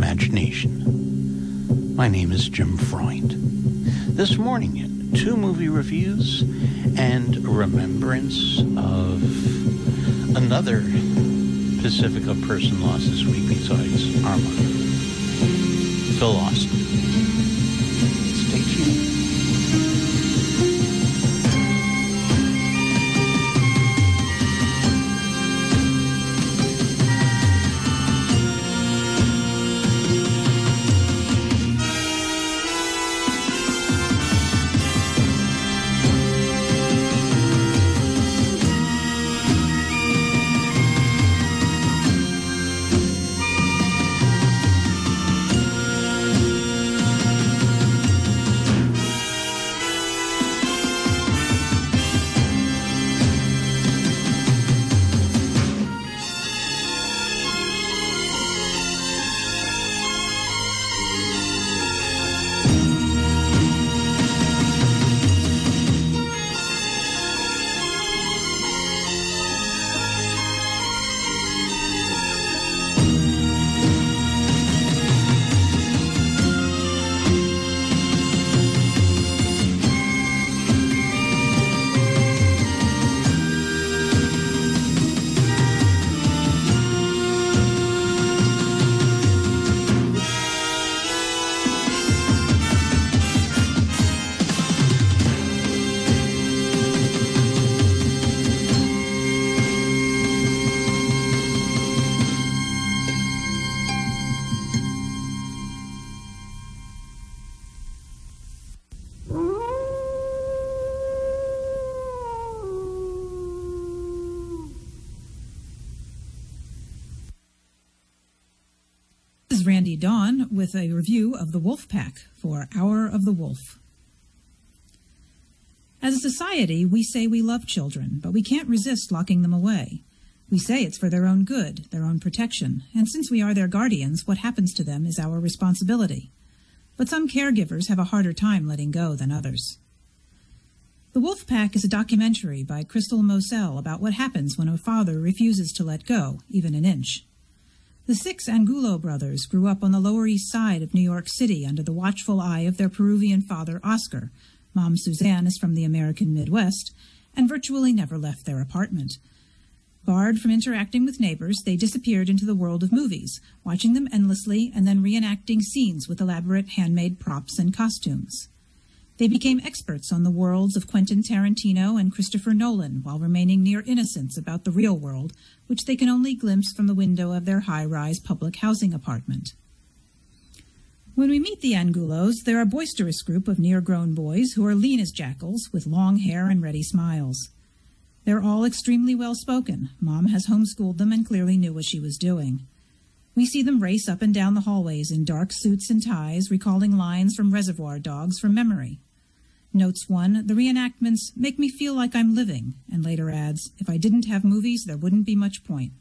M: imagination. My name is Jim Freund. This morning, two movie reviews and a remembrance of another Pacifica person lost this week besides Armand. Phil Austin. Stay tuned.
N: Randy Dawn with a review of The Wolf Pack for Hour of the Wolf. As a society, we say we love children, but we can't resist locking them away. We say it's for their own good, their own protection, and since we are their guardians, what happens to them is our responsibility. But some caregivers have a harder time letting go than others. The Wolf Pack is a documentary by Crystal Moselle about what happens when a father refuses to let go, even an inch. The six Angulo brothers grew up on the Lower East Side of New York City under the watchful eye of their Peruvian father, Oscar. Mom Suzanne is from the American Midwest, and virtually never left their apartment. Barred from interacting with neighbors, they disappeared into the world of movies, watching them endlessly and then reenacting scenes with elaborate handmade props and costumes. They became experts on the worlds of Quentin Tarantino and Christopher Nolan while remaining near innocence about the real world, which they can only glimpse from the window of their high-rise public housing apartment. When we meet the Angulos, they're a boisterous group of near-grown boys who are lean as jackals with long hair and ready smiles. They're all extremely well-spoken. Mom has homeschooled them and clearly knew what she was doing. We see them race up and down the hallways in dark suits and ties, recalling lines from Reservoir Dogs from memory. Notes one, the reenactments make me feel like I'm living, and later adds, if I didn't have movies, there wouldn't be much point.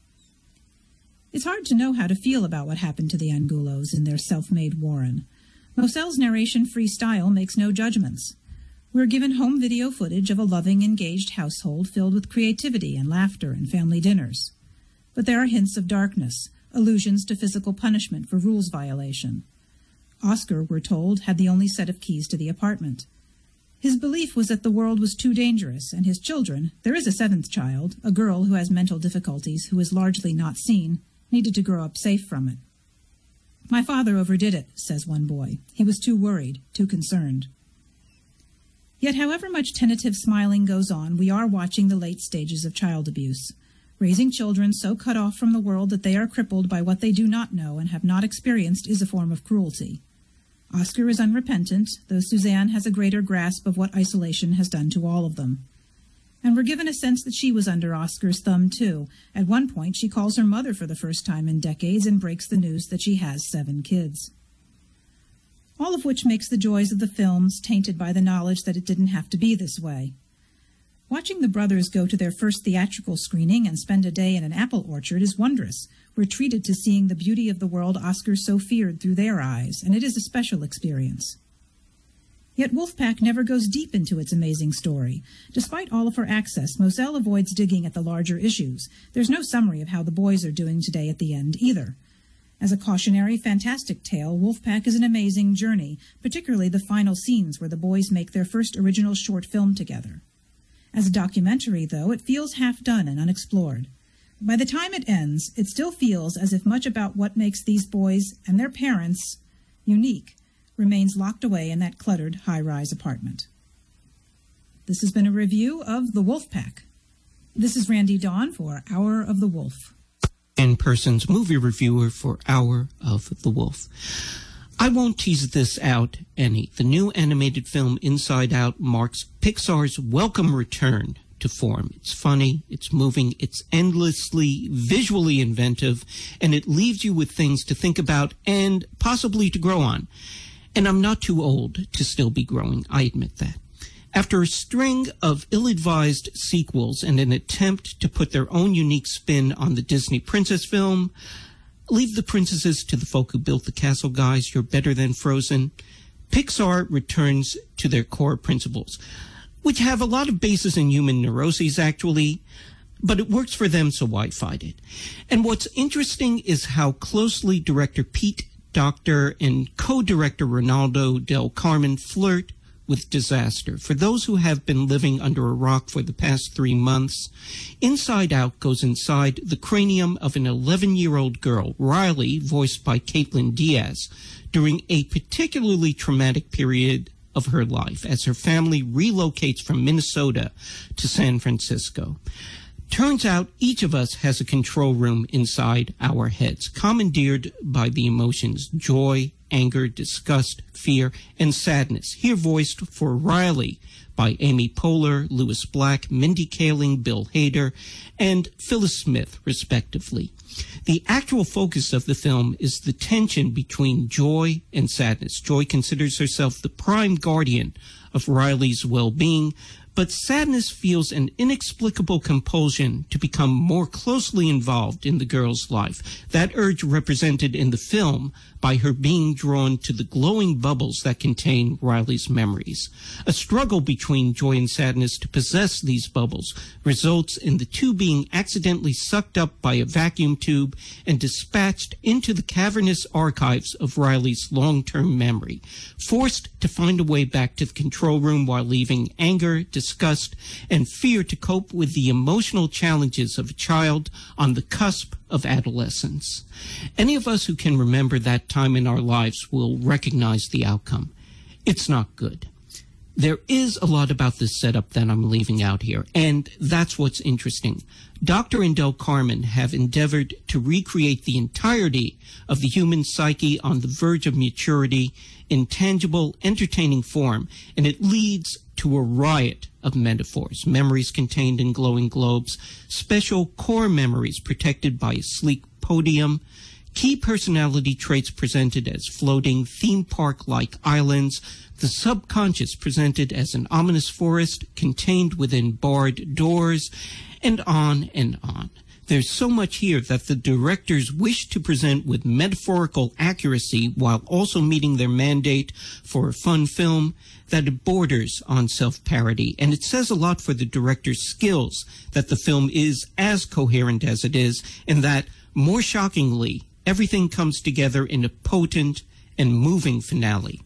N: It's hard to know how to feel about what happened to the Angulos in their self-made warren. Moselle's narration-free style makes no judgments. We're given home video footage of a loving, engaged household filled with creativity and laughter and family dinners. But there are hints of darkness, allusions to physical punishment for rules violation. Oscar, we're told, had the only set of keys to the apartment. His belief was that the world was too dangerous, and his children, there is a seventh child, a girl who has mental difficulties who is largely not seen, needed to grow up safe from it. My father overdid it, says one boy. He was too worried, too concerned. Yet however much tentative smiling goes on, we are watching the late stages of child abuse. Raising children so cut off from the world that they are crippled by what they do not know and have not experienced is a form of cruelty. Oscar is unrepentant, though Suzanne has a greater grasp of what isolation has done to all of them. And we're given a sense that she was under Oscar's thumb, too. At one point, she calls her mother for the first time in decades and breaks the news that she has seven kids. All of which makes the joys of the films tainted by the knowledge that it didn't have to be this way. Watching the brothers go to their first theatrical screening and spend a day in an apple orchard is wondrous. We're treated to seeing the beauty of the world Oscar so feared through their eyes, and it is a special experience. Yet Wolfpack never goes deep into its amazing story. Despite all of her access, Moselle avoids digging at the larger issues. There's no summary of how the boys are doing today at the end, either. As a cautionary, fantastic tale, Wolfpack is an amazing journey, particularly the final scenes where the boys make their first original short film together. As a documentary, though, it feels half done and unexplored. By the time it ends, it still feels as if much about what makes these boys and their parents unique remains locked away in that cluttered high-rise apartment. This has been a review of The Wolfpack. This is Randy Dawn for Hour of the Wolf.
M: In-person's movie reviewer for Hour of the Wolf. I won't tease this out any. The new animated film Inside Out marks Pixar's welcome return to form. It's funny, it's moving, it's endlessly visually inventive, and it leaves you with things to think about and possibly to grow on. And I'm not too old to still be growing, I admit that. After a string of ill-advised sequels and an attempt to put their own unique spin on the Disney princess film, leave the princesses to the folk who built the castle, guys, you're better than Frozen, Pixar returns to their core principles, which have a lot of basis in human neuroses, actually, but it works for them, so why fight it? And what's interesting is how closely director Pete Docter and co-director Ronaldo del Carmen flirt with disaster. For those who have been living under a rock for the past three months, Inside Out goes inside the cranium of an eleven-year-old girl, Riley, voiced by Caitlin Diaz, during a particularly traumatic period of her life as her family relocates from Minnesota to San Francisco. Turns out each of us has a control room inside our heads, commandeered by the emotions joy,
O: anger, disgust, fear, and sadness, here voiced for Riley by Amy Poehler, Lewis Black, Mindy Kaling, Bill Hader, and Phyllis Smith, respectively. The actual focus of the film is the tension between joy and sadness. Joy considers herself the prime guardian of Riley's well-being, but sadness feels an inexplicable compulsion to become more closely involved in the girl's life. That urge represented in the film by her being drawn to the glowing bubbles that contain Riley's memories. A struggle between joy and sadness to possess these bubbles results in the two being accidentally sucked up by a vacuum tube and dispatched into the cavernous archives of Riley's long-term memory, forced to find a way back to the control room while leaving anger, disgust, and fear to cope with the emotional challenges of a child on the cusp of adolescence. Any of us who can remember that time in our lives will recognize the outcome. It's not good. There is a lot about this setup that I'm leaving out here, and that's what's interesting. Doctor and Del Carmen have endeavored to recreate the entirety of the human psyche on the verge of maturity in tangible, entertaining form, and it leads to a riot of metaphors, memories contained in glowing globes, special core memories protected by a sleek podium, key personality traits presented as floating theme park-like islands, the subconscious presented as an ominous forest contained within barred doors, and on and on. There's so much here that the directors wish to present with metaphorical accuracy while also meeting their mandate for a fun film that it borders on self-parody. And it says a lot for the director's skills that the film is as coherent as it is, and that, more shockingly, everything comes together in a potent and moving finale.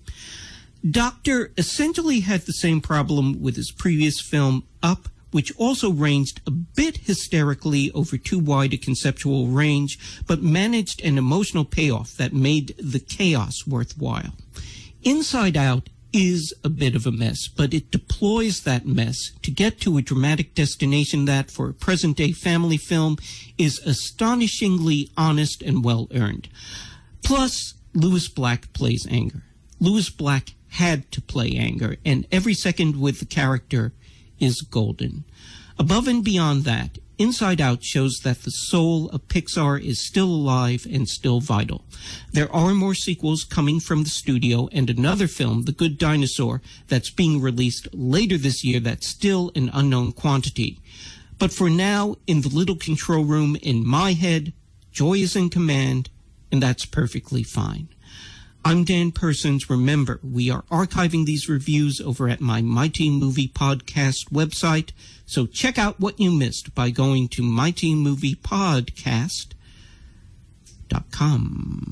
O: Doctor essentially had the same problem with his previous film, Up, which also ranged a bit hysterically over too wide a conceptual range, but managed an emotional payoff that made the chaos worthwhile. Inside Out is a bit of a mess, but it deploys that mess to get to a dramatic destination that, for a present-day family film, is astonishingly honest and well-earned. Plus, Lewis Black plays anger. Lewis Black had to play anger, and every second with the character is golden. Above and beyond that, Inside Out shows that the soul of Pixar is still alive and still vital. There are more sequels coming from the studio and another film, The Good Dinosaur, that's being released later this year that's still an unknown quantity. But for now, in the little control room in my head, joy is in command, and that's perfectly fine. I'm Dan Persons. Remember, we are archiving these reviews over at my Mighty Movie Podcast website, so check out what you missed by going to mighty movie podcast dot com.